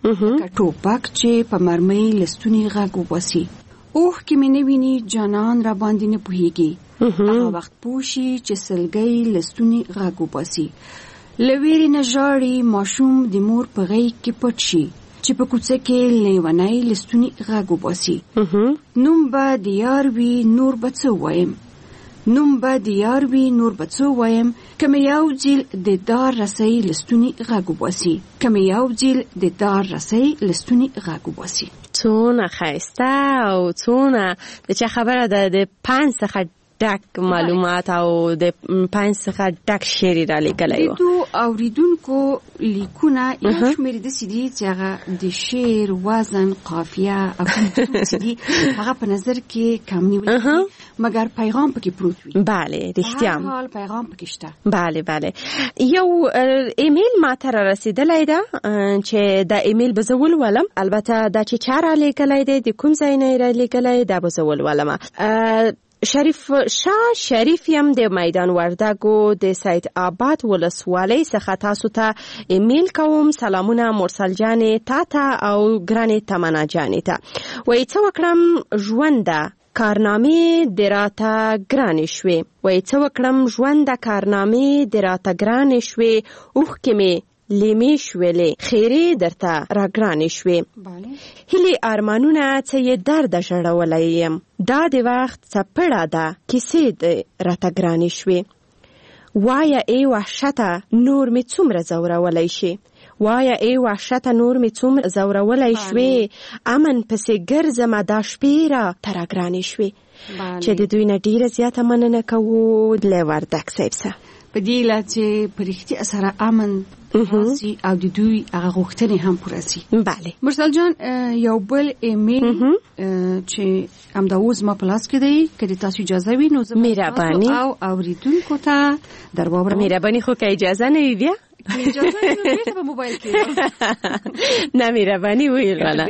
ټوپک چې په مرمۍ لستونی غږ وباسي اوه کې مې نه ویني جانان را باندې نه پوهیږي هغه وخت پوشي چې سلګۍ لستونی غږ وباسي لویری نه ژاړي ماشوم د مور په غېږ کې پټ شي چې په کوڅه کې لیونی لستونی غږ وباسي نوم به د یار وي نور به څه وایم نوم به د یار وي نور به څه وایم کمه یو جیل د دار رسۍ لستونی غږ وباسي کمه یو جیل د دار رسۍ لستونی غږ وباسي څونه ښایسته او څونه د چا خبره ده د پنځ څخه ډک معلومات او د پنځ څخه ډک شعر را لیکلی و د دوه اوریدونکو لیکونه یو شمېر داسې دي چې هغه د شعر وزن قافیه او کوم دي هغه په نظر کې کم نیول مګر پیغام پکې پروت وي بله رښتیا هر حال پیغام پکې شته بله بله یو ایمیل ما ته را رسیدلی ده چې دا ایمیل به زه ولولم البته دا چې چا را لیکلی دی د کوم ځای نه یې را لیکلی دا به زه ولولم شریف شاه شریف یم د میدان وردګو د سید آباد ولسوالۍ څخه تاسو ته ایمیل کوم سلامونه مرسل جانې تا ته او ګرانې تمنا جانې ته وایي څه وکړم ژونده کارنامې د راته ګرانې شوې وایي څه وکړم ژونده کارنامې د راته ګرانې شوې اوښکې مې لیمې شوېلې خیرې درته راګرانې شوې هیلې ارمانونه څه یې درده ژړولی یم دا د وخت څپړه ده کیسې د راته ګرانې شوې وایه ای وحشته نور مې څومره ځورولی شي وایه ای وحشته نور مې څومره ځورولی شوې امن پسې ګرځمه دا شپې را ته راګرانې شوې چې د دوی نه ډېره زیاته مننه کوو له وردګ صاحب څخه په دې لا چې په رښتیا سره امن راسي او د دوی هغه غوښتنې هم پوره سي بله مرسل جان یو بل ایمیل چې همدا اوس ما په لاس کې دی که تاسو اجازه وي نو زه مهرباني او اوریدونکو ته در واوړم مهرباني خو که اجازه نه وي بیا اجازه نه وي په موبایل کې نه مهرباني ویل غلا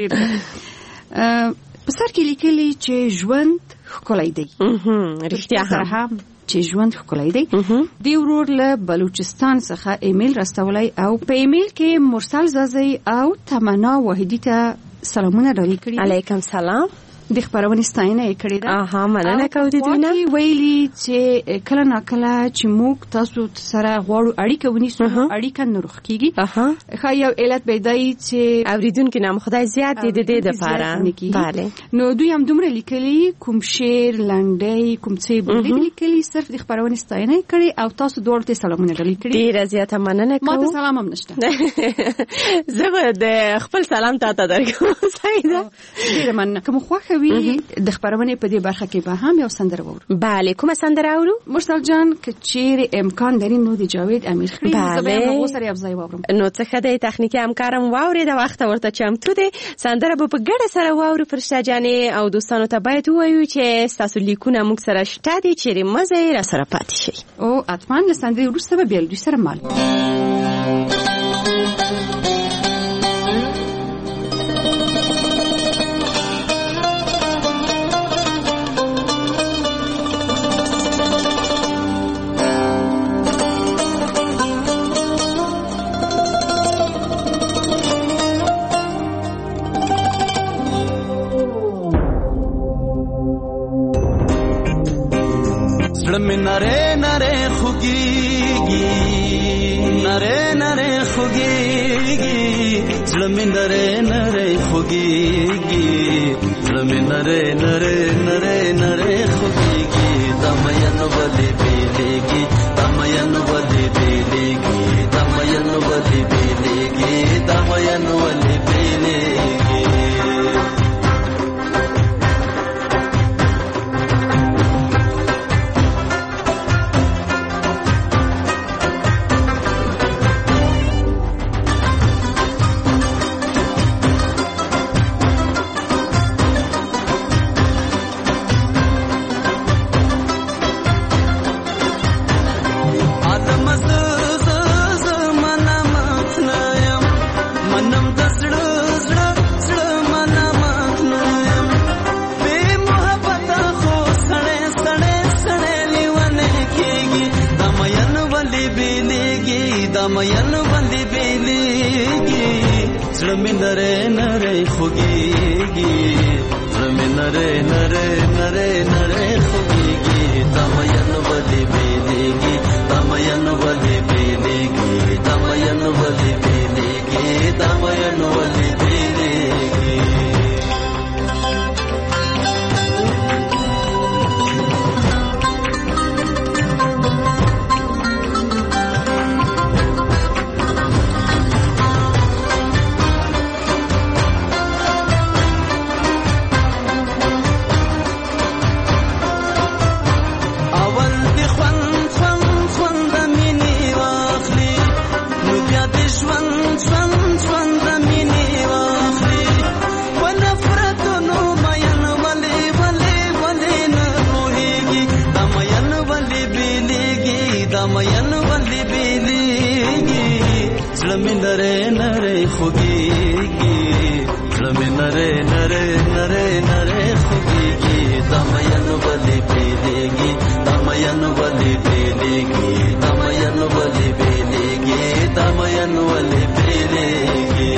په سر کې لیکلي چې ژوند ښکلی دی رښتیا هم چې ژوند ښکلی دی دی ورور له بلوچستان څخه ایمیل راستولی او په ایمیل کې مرسل زازی او تمنا واحدی ته سلامونه ډالۍ کړي علیکم سلام د خبرونې ستاینه یې کړې ده اها مننه کوم د دوی نه ویلي چې کله ناکله چې موږ تاسو سره غواړو اړیکه ونیسو اړیکه نه روښ کیږي ښه یو علت پیدا ای چې اوریدونکو نام خدای زیات دي د دې لپاره بله نو دوی هم دومره لیکلي کوم شعر لنډۍ کوم څه بل لیکلي صرف د خبرونې ستاینه کړي او تاسو دوه ته سلامونه ډالۍ کړي ډیره زیاته مننه کوم ما ته سلام هم نشته زه به د خپل سلام تاسو ته درکوم سیده ډیره مننه کوم خوښه کوي د خبرونه په دې برخه کې به هم یو سندره وورو. بله کومه سندره اورو؟ مرسل جان که چیرې امکان لري نو د جاوید امیر خیل زبې هغه سره یو ځای وورم. نو څه خدای تخنیکی همکارم واوري د وخت ورته چمتو دي سندره به په ګډه سره واورو. فرشته جانې او دوستانو ته باید ووایو چې تاسو لیکونه موږ سره شته دي چیرې مزه را سره پاتې شي. او اتمن له سندرې وروسته به بیا دوی سره مال नरे नरे खुगीगी नरे नरे खुगीगी ज़्लमी नरे नरे खुगीगी ज़्लमी नरे नरे नरे नरे खुगीगी दमयन वली बेलेगी दमयन वली बेलेगी दमयन वली बेलेगी दमयन वली बेलेगी दमयन वली बेलेगी ज़्लमी नरे नरे खुगीगी ज़्लमी नरे नरे नरे नरे खुगीगी दमयन वली बेलेगी दमयन वली बेलेगी दमयन वली बेलेगी दमयन वली बेलेगी दमयन वली बेलेगी ज़्लमी नरे नरे खुगीगी ज़्लमी नरे नरे नरे नरे खुगीगी दमयन वली बेलेगी दमयन वली बेलेगी दमयन वली बेलेगी दमयन वली बेलेगी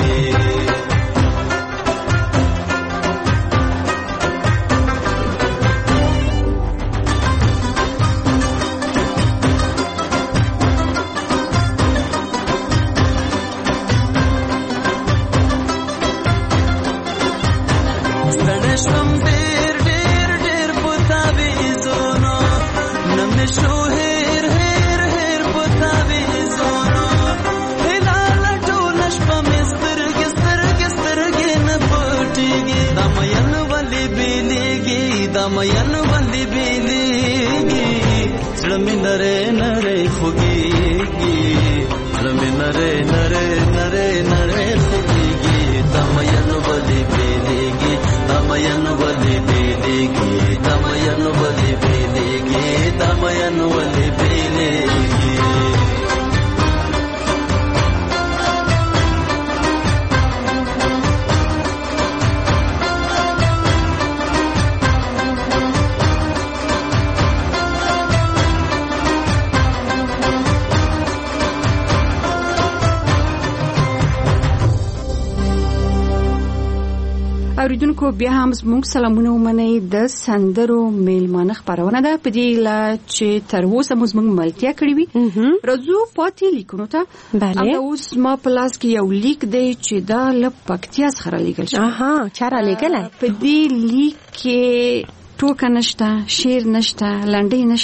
दमयन वली बेलेगी ज़्लमी नरे नरे खुगीगी ज़्लमी नरे नरे नरे नरे खुगीगी दमयन वली बेलेगी दमयन वली बेलेगी दमयन वली बेलेगी दमयन वली बेलेगी اوریدونکو بیا هم زموږ سلامونه ومنئ د سندرو میلمانه خبرونه ده په دې لا چې تر اوسه مو زموږ ملتیا کړې وي راځو پاتې لیکونو ته. بله اوس ما په لاس کې یو لیک دی چې دا له پکتیا څخه رالیږل شوی. اها چا رالیږلی؟ په دې لیک کې ټوکه نشته، شعر نشته، لنډۍ نشته،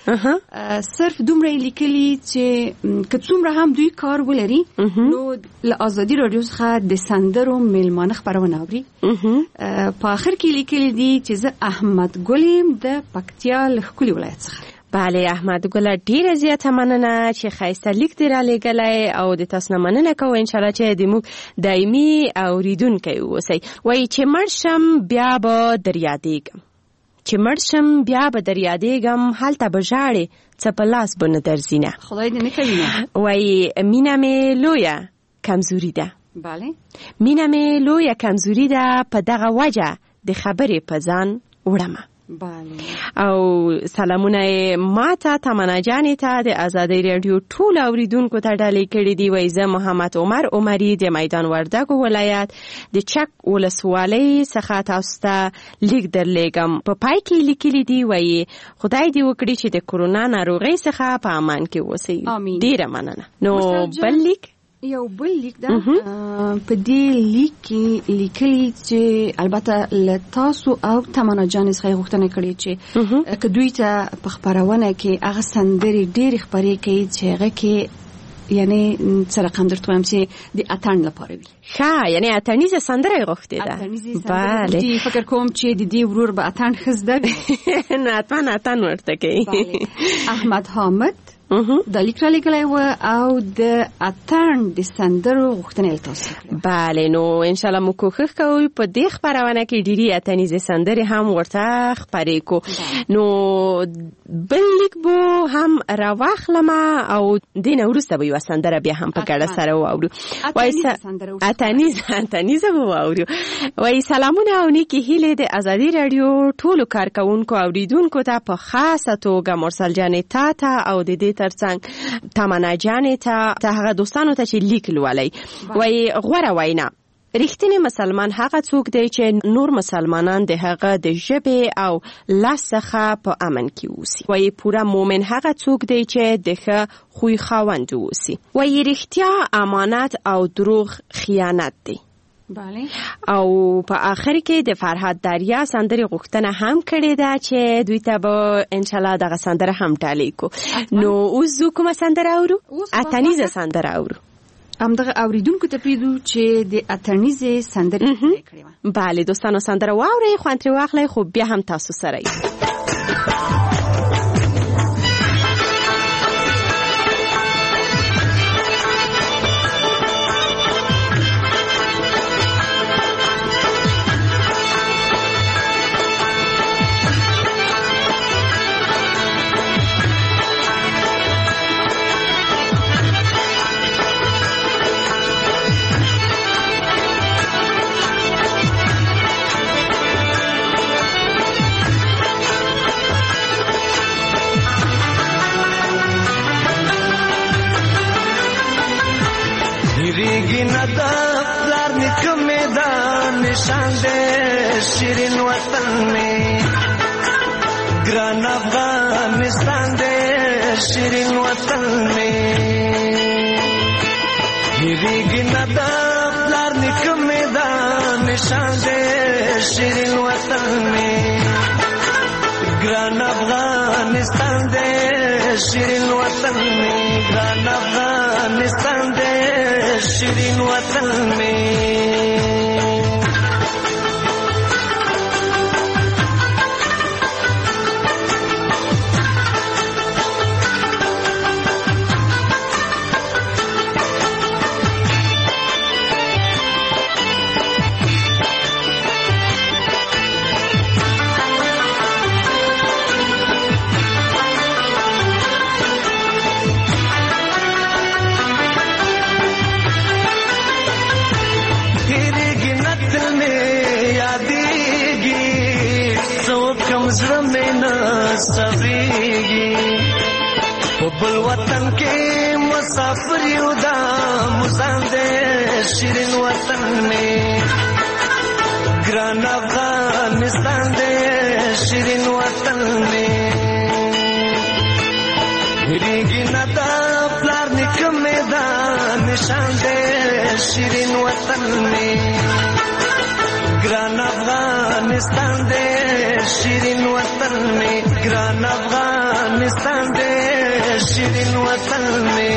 صرف دومره لیکلي چې که څومره هم دوی کار ولري نو له ازادي رادیو څخه د سندرو میلمانه خبرونه اوري. په آخر کې لیکلي دي چې زه احمد ګل یم د پکتیا له ښکلي ولایت څخه. بله احمد ګل ډیره زیاته مننه چې ښایسته لیک دې رالیږلی او د تاسو نه مننه کوو انشاءالله چې د موږ دایمي اوریدونکی اوسئ. وایي چې مړ شم بیا به در یادېږم چې مړ شم بیا به در یادېږم هلته به ژاړې څه په لاس به نه درځینه. خدای دې نه کوي نه. وایي مینه مې لویه کمزوري ده. بله مینه مې لویه کمزوري ده په دغه وجه د خبرې په ځان وړمه. بله او سلامونه ماته تمنا جانې ته د ازادۍ راډیو ټول اوریدونکو ته ډالۍ کړي دي. وایي زه محمد عمر عمري د میدان وردګو ولایت د چک ولسوالۍ څخه تاسو ته لیک درلیږم. په پای کې لیکلي دي وایي خدای دې وکړي چې د کورونا ناروغۍ څخه په امان کې اوسئ. ډیره مننه. نو بل لیک یو بل لیک ده په دې لیک کې لیکلي چې البته له تاسو او تمنا جان څخه غوښتنه کړې چې که دوی ته په خبرونه کې هغه سندرې ډېرې خبرې کوي چې هغه کې یعنی څه رقم درته وایم چې د اتڼ لپاره وي. ښه یعنی اتڼیزه سندره غوښتې ده. بله دې فکر کوم چې د دې ورور به اتڼ ښه زده وي. نه اتڼ اتڼ ورته کوي. احمد حامد د لیک را لیکلی و او د اتڼ د سندرو غوښتنه تاسو کړې. بله نو انشاءالله موږ کوښښ کوو په دې خپرونه کې ډېرې اتڼیزې سندرې هم ورته خپرې کړو. نو بل لیک به هم راواخلم او دې نه وروسته به یوه سندره بیا هم په ګډه سره واورو. اتڼیزه اتڼیزه به واورو. وایي سلامونه او نیکې هیلې د ازادي راډیو ټولو کارکوونکو اوریدونکو ته په خاصه توګه مرسل جانې تا ته او د دې ترڅنګ تمنا جانې ته ته هغه دوستانو ته چې لیک لولئ. وایي غوره وینا رښتینی مسلمان هغه څوک دی چې نور مسلمانان د هغه د ژبې او لاس څخه په امن کې اوسي. وایي پوره مومن هغه څوک دی چې د ښه خوی خاوند اوسي. وایي رښتیا امانت او دروغ خیانت دی. بله او په آخر کې د فرهاد دریا سندرې غوښتنه هم کړې ده چې دوی ته به انشاءالله دغه سندره هم ډالۍ کو. نو اوس زه کومه سندره اورو؟ اتڼیزه سندره اورو. همدغه اوریدونکو ته پریږدو چې د اتڼیزې سندرې کړې وه. بله دوستانو سندره واورئ خوند ترې واخلئ خو بیا هم تاسو سره یې. شیرین وطن میں گران افغانستان دے شیرین وطن میں ہیریگی ندا پلار نکم میدان نشان دے شیرین وطن میں گران افغانستان دے شیرین وطن میں گران افغانستان دے شیرین وطن میں بل وطن کے مسافر یودا مسان دے شیرین وطن میں گران افغانستان دے شیرین وطن میں ہریگی ندا پلار نکم میدان نشان دے شیرین وطن میں گران افغان افغانستان دے شیرین وطن میں گران افغانستان دے شیرین وطن میں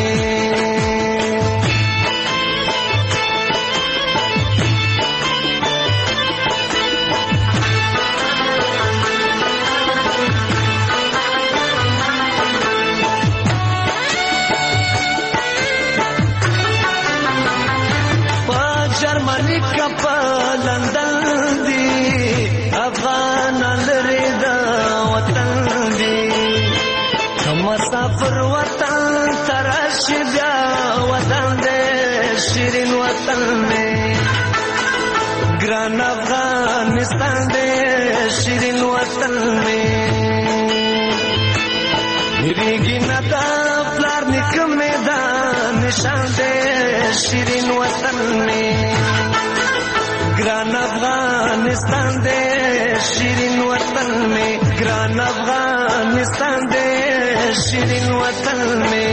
جرمنی کا پا لندن دی افغان لری دا وطن دی مسافر وطن ترش بیا وطن دے شیرین وطن میں گران افغانستان دے شیرین وطن میں میریگی ندا پلار نکم میدان نشان دے شیرین وطن میں گران افغانستان دے شیرین وطن میں گران افغانستان دے شیرین وطن میں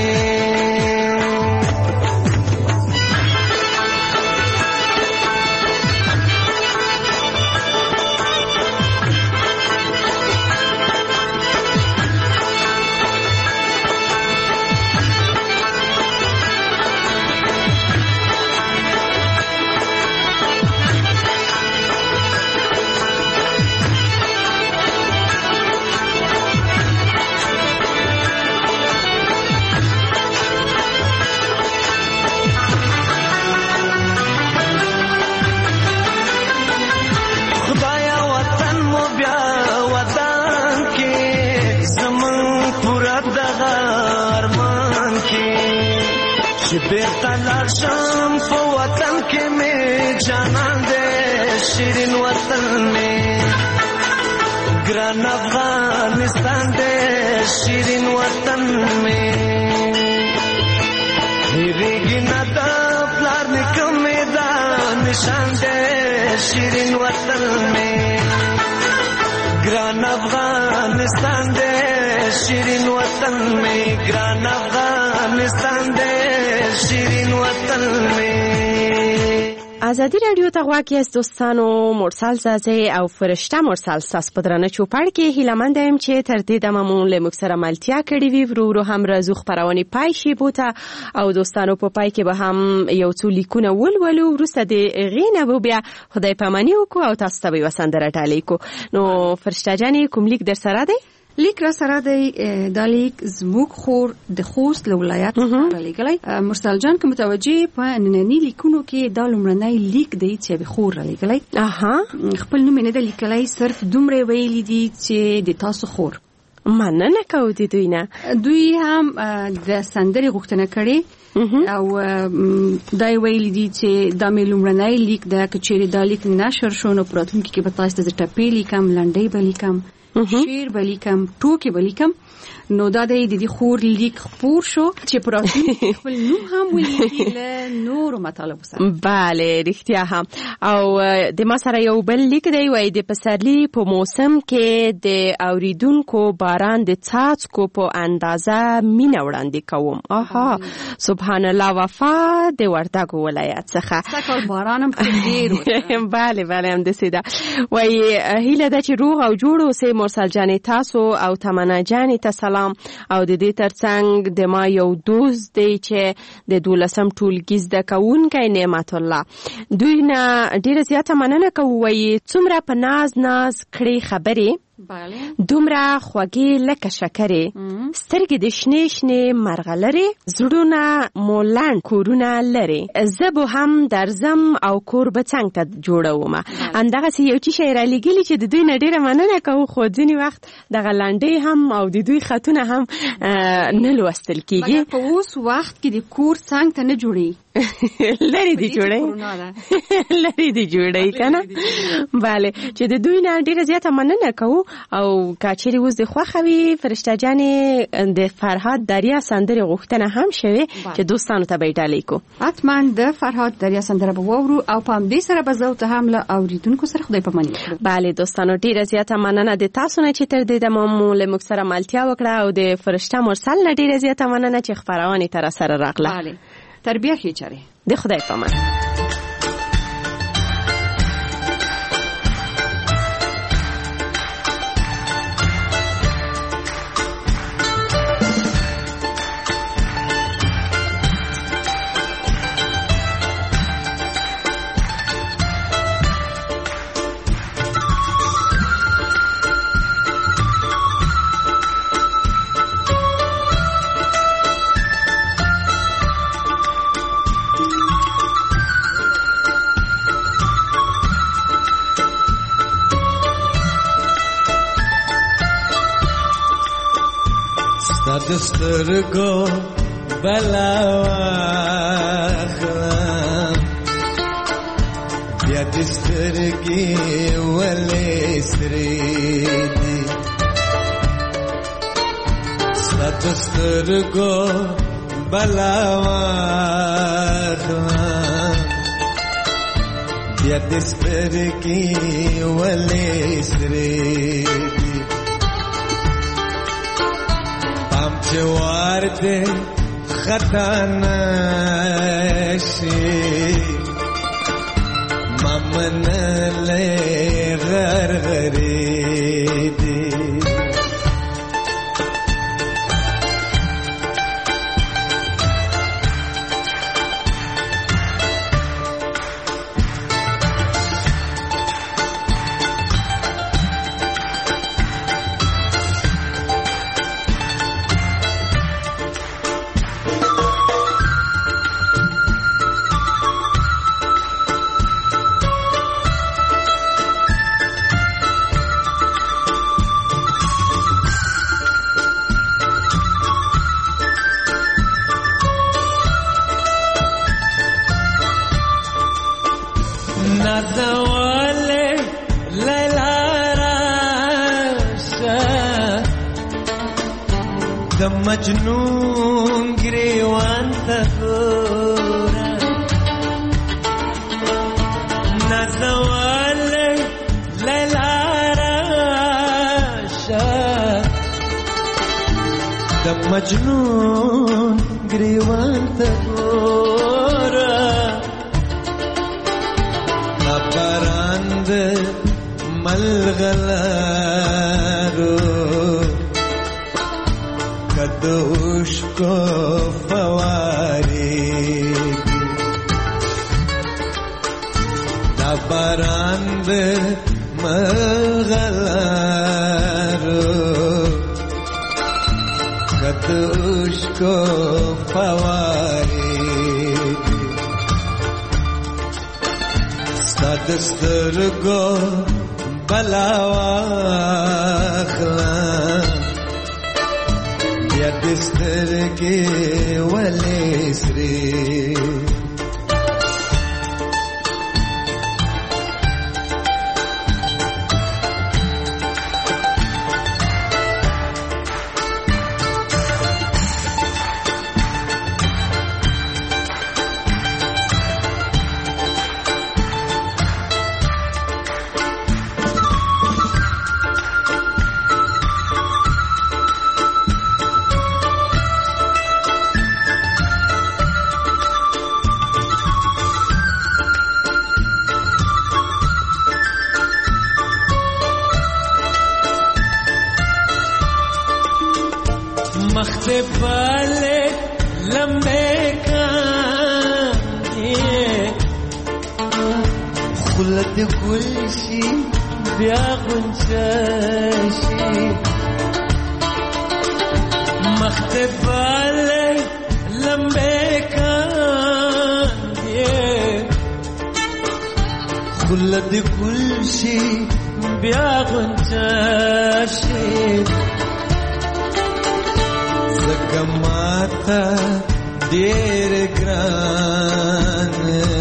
بیرتا لارشم په وطن کې می جانان دے شیرین وطن میں گران افغانستان دے شیرین وطن میں هیریږي نه دا پلار نکم میدان نشان دے شیرین وطن میں گران افغانستان دے شیرین وطن میں گران افغانستان دے شیرین وطن میں ازادي رادیو ته غواړي از دوستانو مرسل زازه او فرشته مرسل ساس پدرانه چوپړ کې هیلمند ایم چې تر دې د مامون له مکسره ملتیا کړی وی ورو ورو هم رازو خبرونه پای شي بوته او دوستانو په پای کې به هم یو څو لیکونه ولولو ورسته د غینه وو بیا خدای پامانی وکړو او تاسو ته به وسندره ټالی کو نو فرشته جانی کوم لیک در سره دی لیک را سره دی د لیک زموږ خور د خوست له ولایت را لګلای مرسل جان که متوجه په نننی لیکونو کې د لومړنی لیک دی چې به خور را لګلای اها خپل نوم نه د لیکلای صرف دومره ویلي دي چې د تاسو خور مننه کوي د دوی نه دوی هم د سندري غوښتنه کړې او دای ویلي دي چې د لومړنی لیک د کچېری د لیک نشر شونه پراتونکو کې به تاسو د ټپې لیکم لنډۍ به لیکم شعر به لیکم ټوکې به لیکم نو دا د دې خور لیک خپور شو چې پراتون خپل نوم هم ولیکي له نور مطالب سره bale رښتیا هم او د ما سره یو بل لیک دی وای د پسرلی په موسم کې د اوریدونکو باران د څاڅکو په اندازه مینه وړاندې کوم اها سبحان الله وفا د وردګو ولایت څخه سکه باران هم ډیر bale bale هم د سیده وای هیله د چې روغ او جوړ اوسې مرسل جان تاسو او تمنا جان تاسو سلام او د دې ترڅنګ د ما یو دوست دی چې د دولسم ټولګي زده کوونکی نعمت الله دوی نه ډیره زیاته مننه کوي څومره په ناز ناز کړي خبرې بله دومره خوږې لکه شکرې سترګې د شنې شنې مرغلرې زړونه مولان کورونه لري زه به هم درځم او کور به څنګ ته جوړوم همدغسې یو څه شی رالیږلي چې د دوی نه ډېره مننه کوو خو ځینې وخت دغه لنډۍ هم او د دوی خطونه هم نه لوستل کېږي په اوس وخت کې د کور څنګ ته نه جوړي لري دی جوړي لري دی جوړي کنه bale چې د دوی نه ډیره زیاته مننه کوو او کاچری وز د خوخوي فرشته جانې د فرهاد دریا سندره غوښتنه هم شوه چې دوستانو ته بیٹالی کو حتما د فرهاد دریا سندره به وورو او پام دې سره به زو ته هم له اوریدونکو سره خدای پاماني وکړو bale دوستانو ډیره زیاته مننه د تاسو نه چې تر دې د معمول مکسره ملتیا وکړه او د فرشته مرسل نه ډیره زیاته مننه چې خبرونه تر سره راغله bale تربیه خې چره د خدای پامان سترګو بلا واخلم بیا د سترګې ولې سرې دي ستا د سترګو بلا واخلم بیا د سترګې ولې سرې دي جوار دے خطا نشی ممن لے غرغری دی مجنون گریوان تخورا نزوال لیلا راشا د مجنون گریوان تخورا نبراند ملغلارو کدوش کو فواری دا بارند مغلارو کدوش کو فواری ستا دسترگو بلاواخلم یا دسترگی ولی سری مختے پالے لمبے کانے خلد گلشی بیا غنچشی مختے پالے لمبے کانے خلد گلشی بیا غنچشی زکماتا دیر گران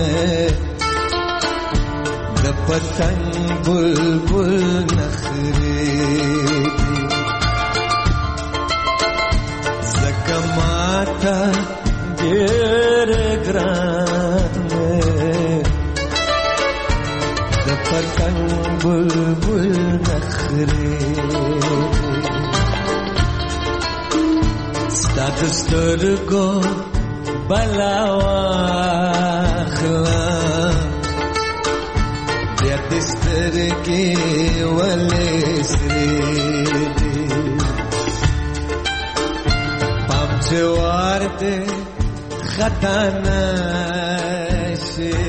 د پتنگ بلبل نخری زکماتا دیر گران د پتنگ بلبل نخری ستا دسترگو بلاواخلم بیا دسترگی ولی سری دی پام جوار دے خطا نشی